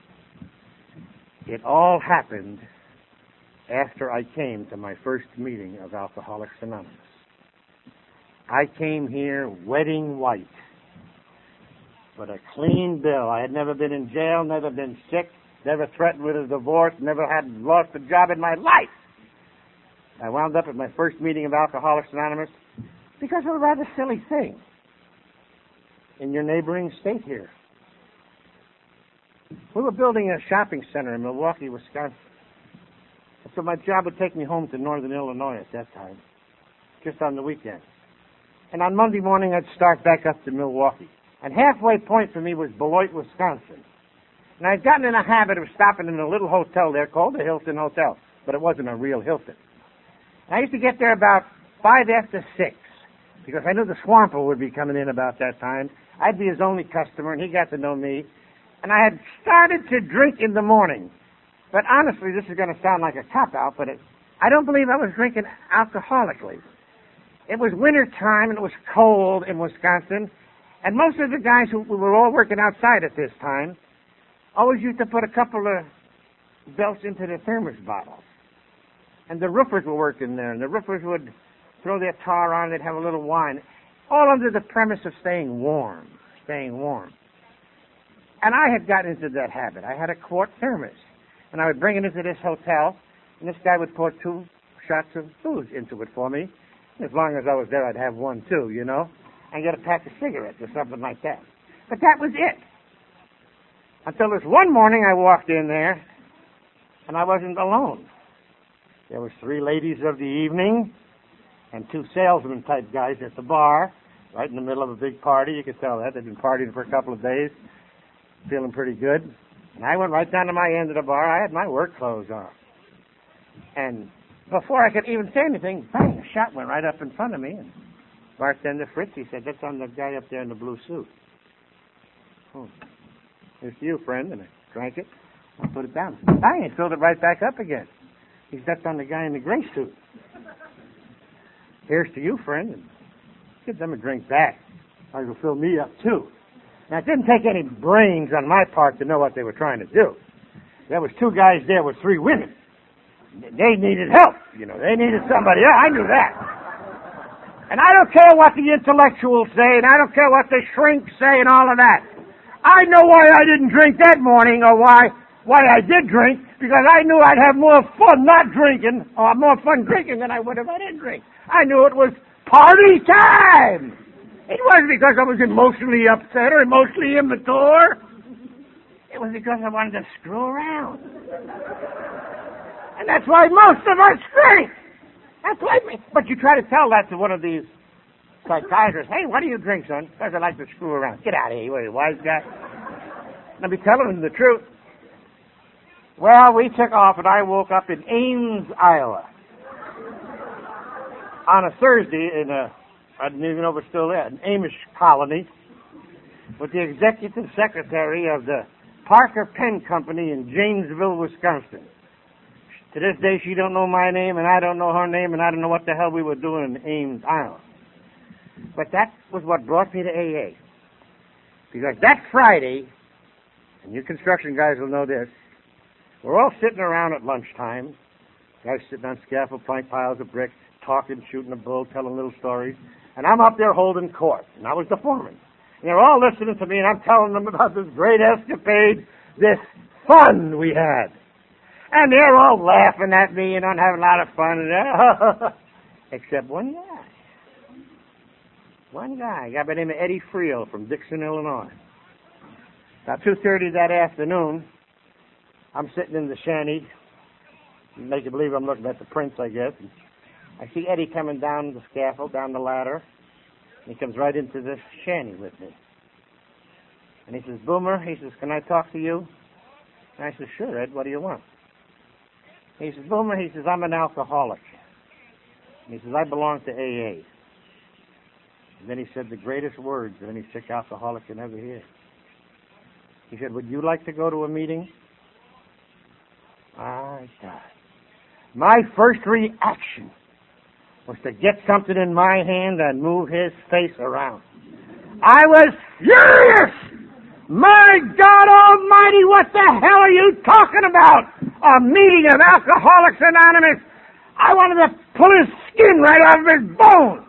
It all happened after I came to my first meeting of Alcoholics Anonymous. I came here wedding white, with a clean bill. I had never been in jail, never been sick, never threatened with a divorce, never had lost a job in my life. I wound up at my first meeting of Alcoholics Anonymous because of a rather silly thing in your neighboring state here. We were building a shopping center in Milwaukee, Wisconsin. So my job would take me home to northern Illinois at that time, just on the weekend. And on Monday morning, I'd start back up to Milwaukee. And halfway point for me was Beloit, Wisconsin. And I'd gotten in a habit of stopping in a little hotel there called the Hilton Hotel, but it wasn't a real Hilton. And I used to get there about five after six, because I knew the Swamper would be coming in about that time. I'd be his only customer, and he got to know me. And I had started to drink in the morning. But honestly, this is going to sound like a cop-out, but it, I don't believe I was drinking alcoholically. It was winter time, and it was cold in Wisconsin, and most of the guys who we were all working outside at this time always used to put a couple of belts into their thermos bottles. And the roofers were working there, and the roofers would throw their tar on, they'd have a little wine, all under the premise of staying warm, staying warm. And I had gotten into that habit. I had a quart thermos, and I would bring it into this hotel, and this guy would pour two shots of booze into it for me. As long as I was there, I'd have one too, you know, and get a pack of cigarettes or something like that. But that was it. Until this one morning I walked in there, and I wasn't alone. There was three ladies of the evening and two salesman-type guys at the bar, right in the middle of a big party. You could tell that. They'd been partying for a couple of days, feeling pretty good. And I went right down to my end of the bar. I had my work clothes on. And before I could even say anything, bang, a shot went right up in front of me. And bartender Fritz, he said, "That's on the guy up there in the blue suit." Oh. "Here's to you, friend." And I drank it. I put it down. Bang, and filled it right back up again. He said, "That's on the guy in the gray suit." "Here's to you, friend." And give them a drink back. I will fill me up, too. Now, it didn't take any brains on my part to know what they were trying to do. There was two guys there with three women. They needed help. You know, they needed somebody. Yeah, I knew that. And I don't care what the intellectuals say, and I don't care what the shrinks say and all of that. I know why I didn't drink that morning, or why why I did drink, because I knew I'd have more fun not drinking, or more fun drinking than I would if I didn't drink. I knew it was party time. It wasn't because I was emotionally upset or emotionally immature. It was because I wanted to screw around. And that's why most of us drink. That's why. But you try to tell that to one of these psychiatrists. "Hey, why do you drink, son?" "Because I like to screw around." "Get out of here, you wise guy." Let me tell him the truth. Well, we took off, and I woke up in Ames, Iowa, on a Thursday in a, I didn't even know it was still there, an Amish colony, with the executive secretary of the Parker Pen Company in Janesville, Wisconsin. To this day, she don't know my name, and I don't know her name, and I don't know what the hell we were doing in Ames, Iowa. But that was what brought me to A A. Because that Friday, and you construction guys will know this, we're all sitting around at lunchtime, guys sitting on scaffold plank piles of bricks, talking, shooting a bull, telling little stories, and I'm up there holding court, and I was the foreman. And they're all listening to me, and I'm telling them about this great escapade, this fun we had. And they're all laughing at me, and I'm having a lot of fun, and except one guy. One guy, a guy by the name of Eddie Friel from Dixon, Illinois. About two thirty that afternoon, I'm sitting in the shanty, make you believe I'm looking at the prince, I guess. And I see Eddie coming down the scaffold, down the ladder. And he comes right into the shanty with me. And he says, "Boomer," he says, "can I talk to you?" And I said, "Sure, Ed, what do you want?" He says, "Boomer," he says, "I'm an alcoholic." And he says, "I belong to A A." And then he said the greatest words that any sick alcoholic can ever hear. He said, "Would you like to go to a meeting?" My God. My first reaction was to get something in my hand and move his face around. I was furious! My God Almighty, what the hell are you talking about? A meeting of Alcoholics Anonymous? I wanted to pull his skin right off of his bones.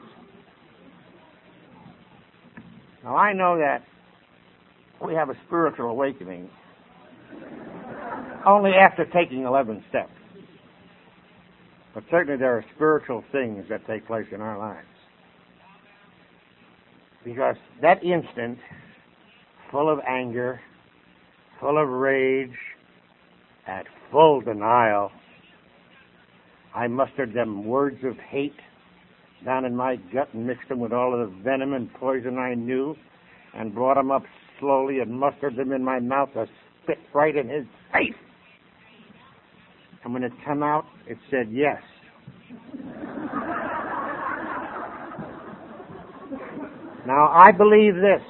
Now, I know that we have a spiritual awakening only after taking eleven steps. But certainly there are spiritual things that take place in our lives. Because that instant, full of anger, full of rage, at full denial, I mustered them words of hate down in my gut and mixed them with all of the venom and poison I knew. and brought them up slowly and mustered them in my mouth, I spit right in his face. And when it came out, it said yes. Now, I believe this.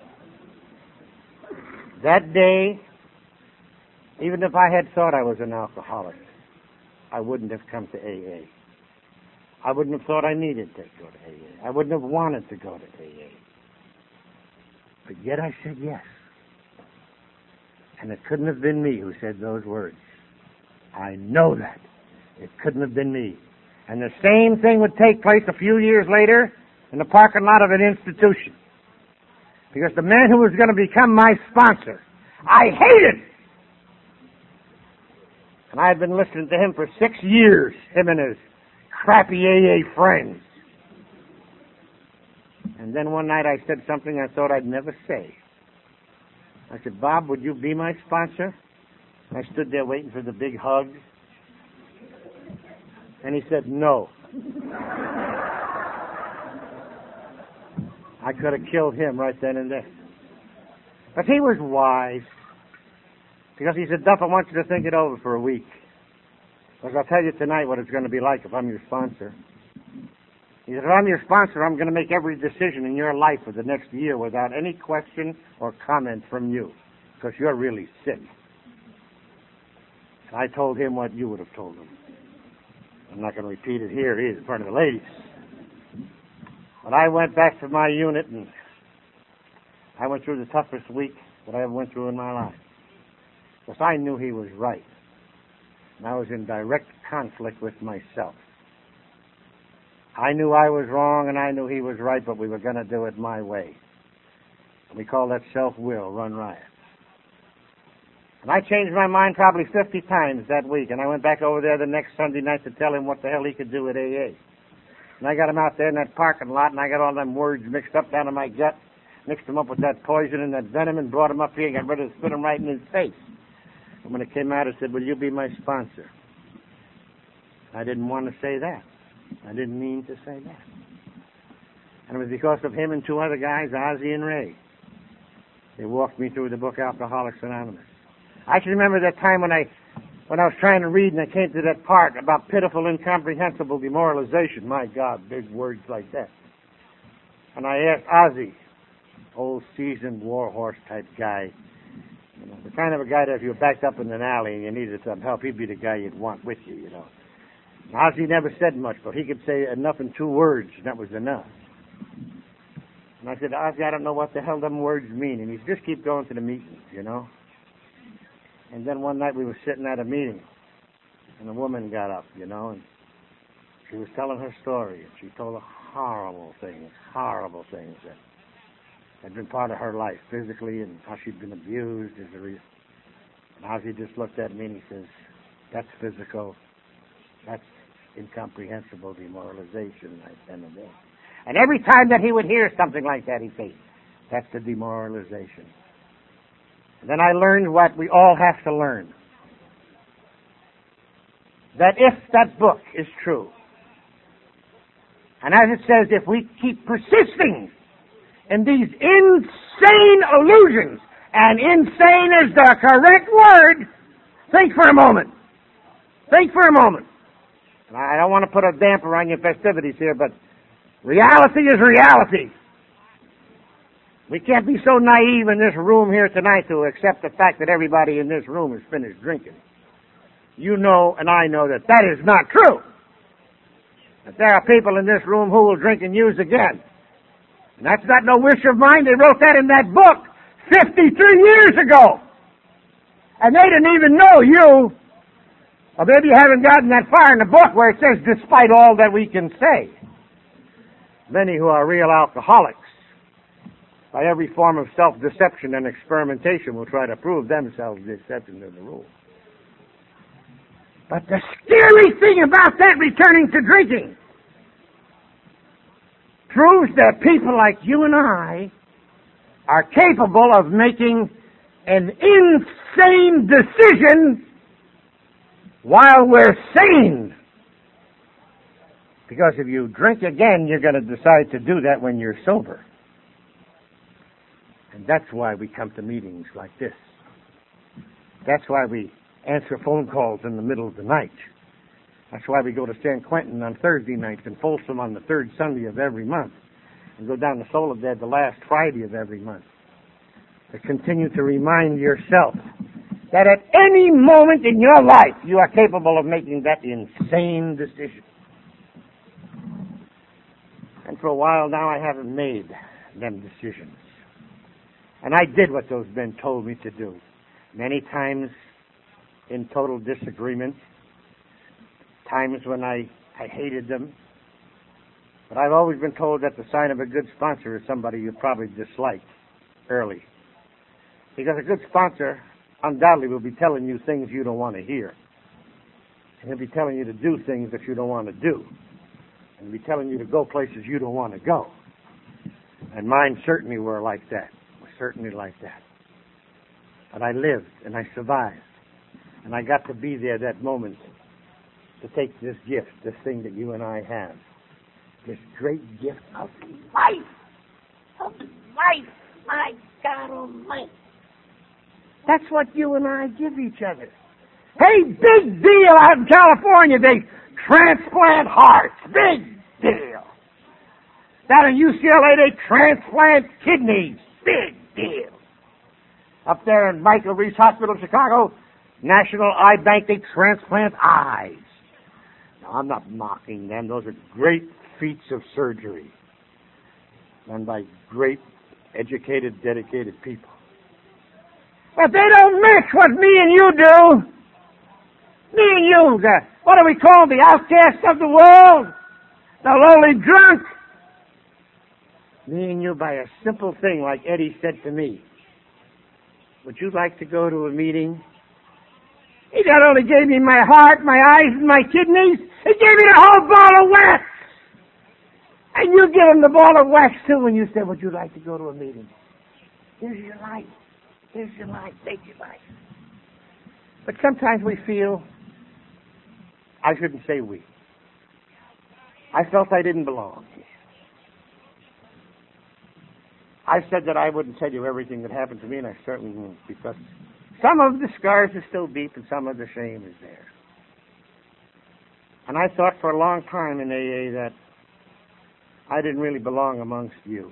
That day, even if I had thought I was an alcoholic, I wouldn't have come to A A. I wouldn't have thought I needed to go to A A. I wouldn't have wanted to go to A A. But yet I said yes. And it couldn't have been me who said those words. I know that. It couldn't have been me. And the same thing would take place a few years later in the parking lot of an institution. Because the man who was going to become my sponsor, I hated. And I had been listening to him for six years, him and his crappy A A friends. And then one night I said something I thought I'd never say. I said, Bob, would you be my sponsor? I stood there waiting for the big hug. And he said, no. I could have killed him right then and there. But he was wise. Because he said, Duff, I want you to think it over for a week. Because I'll tell you tonight what it's going to be like if I'm your sponsor. He said, if I'm your sponsor, I'm going to make every decision in your life for the next year without any question or comment from you. Because you're really sick. And I told him what you would have told him. I'm not going to repeat it here either in front of the ladies. But I went back to my unit and I went through the toughest week that I ever went through in my life. Because I knew he was right. And I was in direct conflict with myself. I knew I was wrong and I knew he was right, but we were going to do it my way. And we call that self-will, run riot. And I changed my mind probably fifty times that week, and I went back over there the next Sunday night to tell him what the hell he could do at A A. And I got him out there in that parking lot, and I got all them words mixed up down in my gut, mixed them up with that poison and that venom, and brought him up here and got ready to spit him right in his face. And when it came out, I said, will you be my sponsor? I didn't want to say that. I didn't mean to say that. And it was because of him and two other guys, Ozzie and Ray. They walked me through the book Alcoholics Anonymous. I can remember that time when I when I was trying to read and I came to that part about pitiful, incomprehensible demoralization. My God, big words like that. And I asked Ozzie, old seasoned warhorse type guy, you know, the kind of a guy that if you were backed up in an alley and you needed some help, he'd be the guy you'd want with you, you know. And Ozzie never said much, but he could say enough in two words, and that was enough. And I said, Ozzie, I don't know what the hell them words mean. And he said, just keep going to the meetings, you know. And then one night we were sitting at a meeting, and a woman got up, you know, and she was telling her story, and she told horrible things, horrible things that had been part of her life, physically, and how she'd been abused as a reason. And Ozzie just looked at me and he says, that's physical, that's incomprehensible demoralization right then and there. And every time that he would hear something like that, he'd say, that's the demoralization. And then I learned what we all have to learn. That if that book is true, and as it says, if we keep persisting in these insane illusions, and insane is the correct word, think for a moment. Think for a moment. And I don't want to put a damper on your festivities here, but reality is reality. We can't be so naive in this room here tonight to accept the fact that everybody in this room is finished drinking. You know and I know that that is not true. That there are people in this room who will drink and use again. And that's not no wish of mine. They wrote that in that book fifty-three years ago. And they didn't even know you. Or maybe you haven't gotten that far in the book where it says, despite all that we can say. Many who are real alcoholics, by every form of self-deception and experimentation, will try to prove themselves the exception to the rule. But the scary thing about that returning to drinking proves that people like you and I are capable of making an insane decision while we're sane. Because if you drink again, you're going to decide to do that when you're sober. And that's why we come to meetings like this. That's why we answer phone calls in the middle of the night. That's why we go to San Quentin on Thursday nights and Folsom on the third Sunday of every month, and go down to Soledad the last Friday of every month, to continue to remind yourself that at any moment in your life you are capable of making that insane decision. And for a while now I haven't made them decisions. And I did what those men told me to do. Many times in total disagreement, times when I, I hated them. But I've always been told that the sign of a good sponsor is somebody you probably dislike early. Because a good sponsor undoubtedly will be telling you things you don't want to hear. And he'll be telling you to do things that you don't want to do. And he'll be telling you to go places you don't want to go. And mine certainly were like that. Were certainly like that. But I lived and I survived. And I got to be there that moment to take this gift, this thing that you and I have. This great gift of life. Of life. My God Almighty. That's what you and I give each other. Hey, big deal out in California. They transplant hearts. Big deal. Down in U C L A, they transplant kidneys. Big deal. Up there in Michael Reese Hospital in Chicago, National Eye Bank, they transplant eyes. Now, I'm not mocking them. Those are great feats of surgery done by great, educated, dedicated people. But they don't mix what me and you do. Me and you, the, what do we call the outcasts of the world? The lowly drunk. Me and you by a simple thing like Eddie said to me. Would you like to go to a meeting? He not only gave me my heart, my eyes, and my kidneys, he gave me the whole ball of wax. And you give him the ball of wax too when you say, would you like to go to a meeting? Here's your life. Here's your life. Take your life. But sometimes we feel, I shouldn't say we. I felt I didn't belong here. I said that I wouldn't tell you everything that happened to me, and I certainly won't, because some of the scars are still deep and some of the shame is there. And I thought for a long time in A A that I didn't really belong amongst you.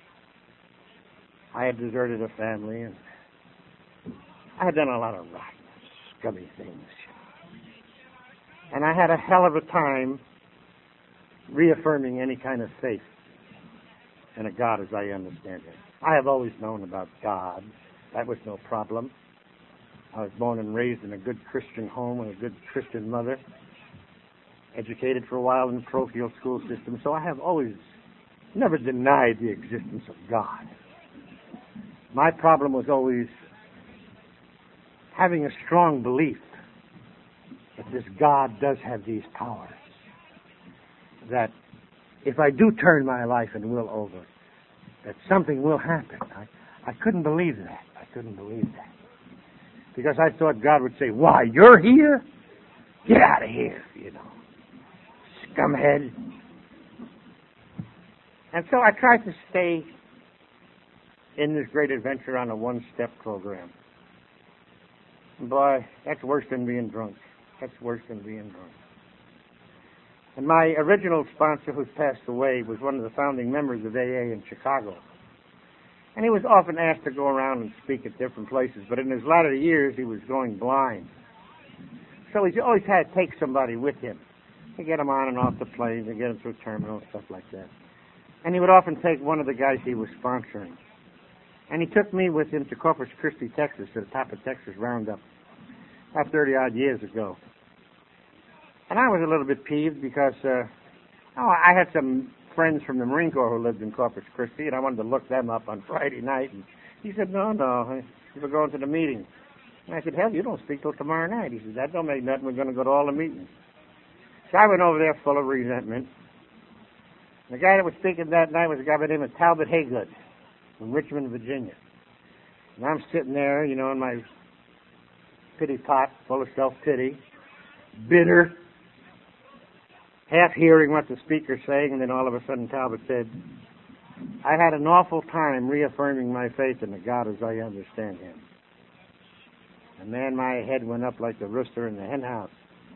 I had deserted a family, and I had done a lot of rotten, scummy things. And I had a hell of a time reaffirming any kind of faith in a God as I understand it. I have always known about God. That was no problem. I was born and raised in a good Christian home with a good Christian mother, educated for a while in the parochial school system, so I have always never denied the existence of God. My problem was always having a strong belief that this God does have these powers, that if I do turn my life and will over, that something will happen. I, I couldn't believe that. I couldn't believe that. Because I thought God would say, why, you're here? Get out of here, you know. Scumhead. And so I tried to stay in this great adventure on a one-step program. And boy, that's worse than being drunk. That's worse than being drunk. And my original sponsor, who's passed away, was one of the founding members of A A in Chicago. And he was often asked to go around and speak at different places, but in his latter years, he was going blind. So he always had to take somebody with him to get him on and off the planes and get him through terminals, stuff like that. And he would often take one of the guys he was sponsoring. And he took me with him to Corpus Christi, Texas, to the top of Texas Roundup, about thirty-odd years ago. And I was a little bit peeved because uh, oh, I had some friends from the Marine Corps who lived in Corpus Christi, and I wanted to look them up on Friday night. And he said, no, no, we're going to the meeting. And I said, hell, you don't speak till tomorrow night. He said, that don't make nothing. We're going to go to all the meetings. So I went over there full of resentment. The guy that was speaking that night was a guy by the name of Talbot Haygood from Richmond, Virginia. And I'm sitting there, you know, in my pity pot full of self-pity, bitter, half hearing what the speaker's saying, and then all of a sudden Talbot said, I had an awful time reaffirming my faith in the God as I understand Him. And man, my head went up like the rooster in the hen house.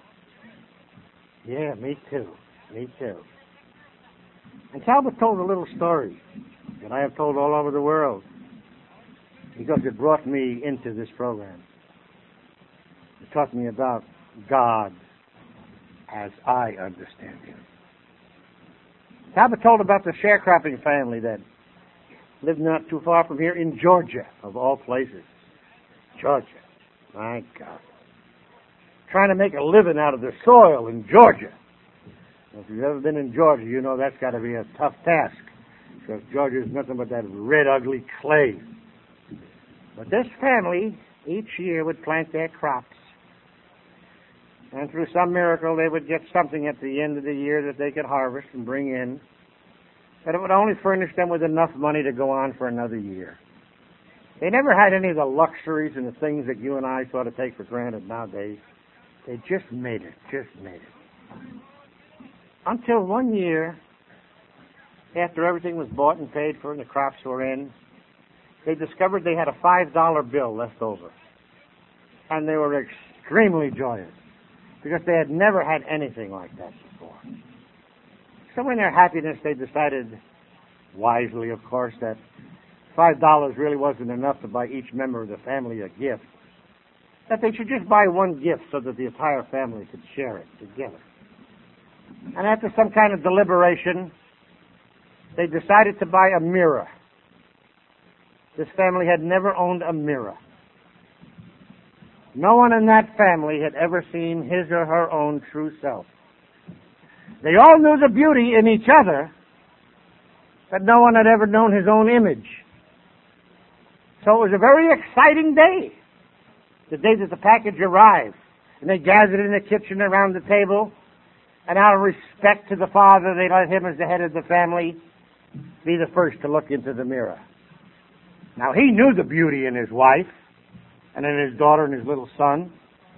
Yeah, me too. Me too. And Talbot told a little story that I have told all over the world because it brought me into this program. It taught me about God as I understand Him. Talbot told about the sharecropping family that lived not too far from here in Georgia, of all places. Georgia. My God. Trying to make a living out of the soil in Georgia. If you've ever been in Georgia, you know that's got to be a tough task. Because Georgia is nothing but that red, ugly clay. But this family, each year, would plant their crops. And through some miracle, they would get something at the end of the year that they could harvest and bring in. But it would only furnish them with enough money to go on for another year. They never had any of the luxuries and the things that you and I sort of take for granted nowadays. They just made it, just made it. Until one year, after everything was bought and paid for and the crops were in, they discovered they had a five dollar bill left over. And they were extremely joyous, because they had never had anything like that before. So in their happiness, they decided, wisely of course, that five dollars really wasn't enough to buy each member of the family a gift, that they should just buy one gift so that the entire family could share it together. And after some kind of deliberation, they decided to buy a mirror. This family had never owned a mirror. No one in that family had ever seen his or her own true self. They all knew the beauty in each other, but no one had ever known his own image. So it was a very exciting day, the day that the package arrived. And they gathered in the kitchen around the table, and out of respect to the father, they let him, as the head of the family, be the first to look into the mirror. Now, he knew the beauty in his wife, and in his daughter and his little son.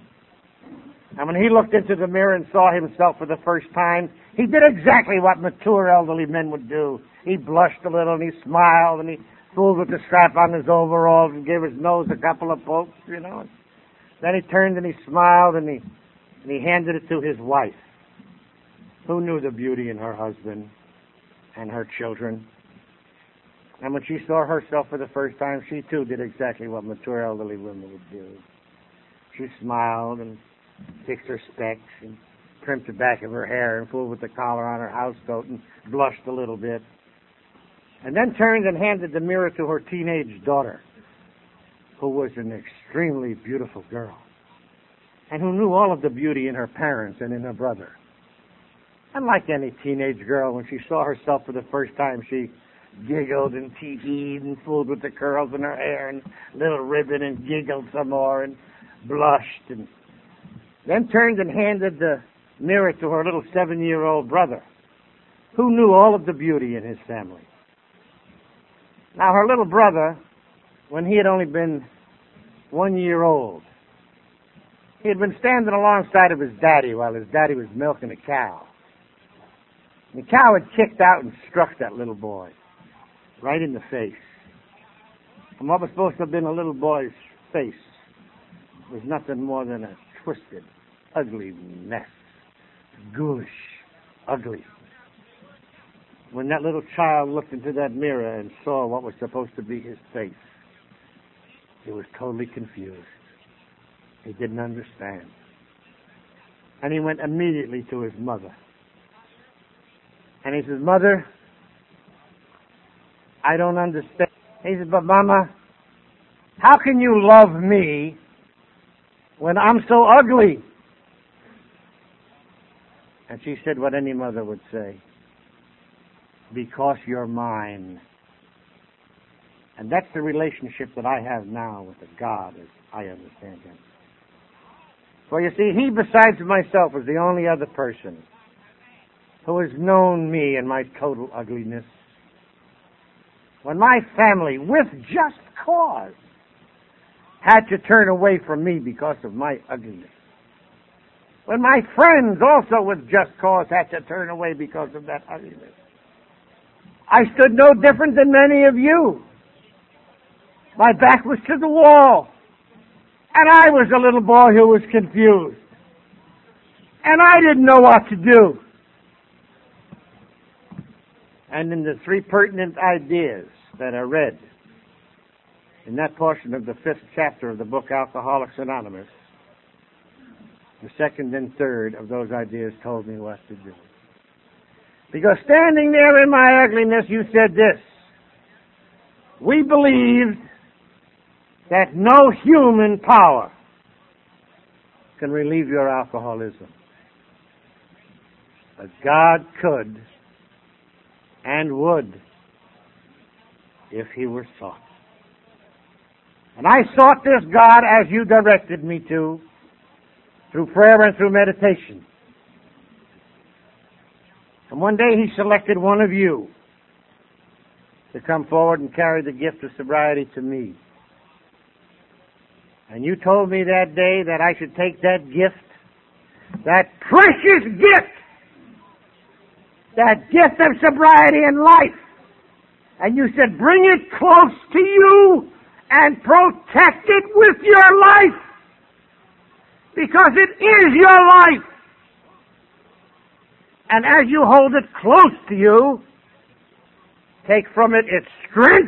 And when he looked into the mirror and saw himself for the first time, he did exactly what mature elderly men would do. He blushed a little, and he smiled, and he fooled with the strap on his overalls and gave his nose a couple of pokes, you know. Then he turned and he smiled, and he, and he handed it to his wife, who knew the beauty in her husband and her children. And when she saw herself for the first time, she too did exactly what mature elderly women would do. She smiled and fixed her specs and primped the back of her hair and fooled with the collar on her housecoat and blushed a little bit. And then turned and handed the mirror to her teenage daughter, who was an extremely beautiful girl, and who knew all of the beauty in her parents and in her brother. And like any teenage girl, when she saw herself for the first time, she giggled and tee-heed and fooled with the curls in her hair and little ribbon and giggled some more and blushed, and then turned and handed the mirror to her little seven-year-old brother, who knew all of the beauty in his family. Now, her little brother, when he had only been one year old, he had been standing alongside of his daddy while his daddy was milking a cow. And the cow had kicked out and struck that little boy right in the face. And what was supposed to have been a little boy's face was nothing more than a twisted, ugly mess. Ghoulish, ugly. When that little child looked into that mirror and saw what was supposed to be his face, he was totally confused. He didn't understand. And he went immediately to his mother. And he says, "Mother, I don't understand." He said, "But Mama, how can you love me when I'm so ugly?" And she said what any mother would say, "Because you're mine." And that's the relationship that I have now with the God as I understand Him. For you see, He besides myself is the only other person who has known me in my total ugliness. When my family, with just cause, had to turn away from me because of my ugliness. When my friends also with just cause had to turn away because of that ugliness. I stood no different than many of you. My back was to the wall. And I was a little boy who was confused. And I didn't know what to do. And in the three pertinent ideas that are read in that portion of the fifth chapter of the book Alcoholics Anonymous, the second and third of those ideas told me what to do. Because standing there in my ugliness, you said this: we believed that no human power can relieve your alcoholism. But God could and would if He were sought. And I sought this God as you directed me to, through prayer and through meditation. And one day He selected one of you to come forward and carry the gift of sobriety to me. And you told me that day that I should take that gift, that precious gift, that gift of sobriety and life, and you said, bring it close to you and protect it with your life, because it is your life. And as you hold it close to you, take from it its strength,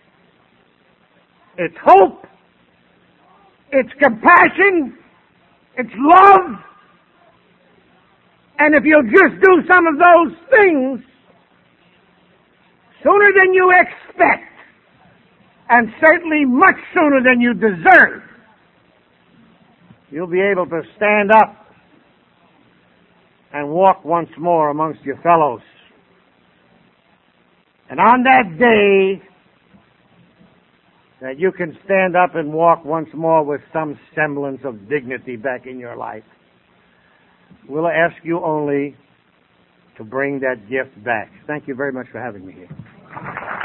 its hope, its compassion, its love. And if you'll just do some of those things sooner than you expect, and certainly much sooner than you deserve, you'll be able to stand up and walk once more amongst your fellows. And on that day that you can stand up and walk once more with some semblance of dignity back in your life, we'll ask you only to bring that gift back. Thank you very much for having me here.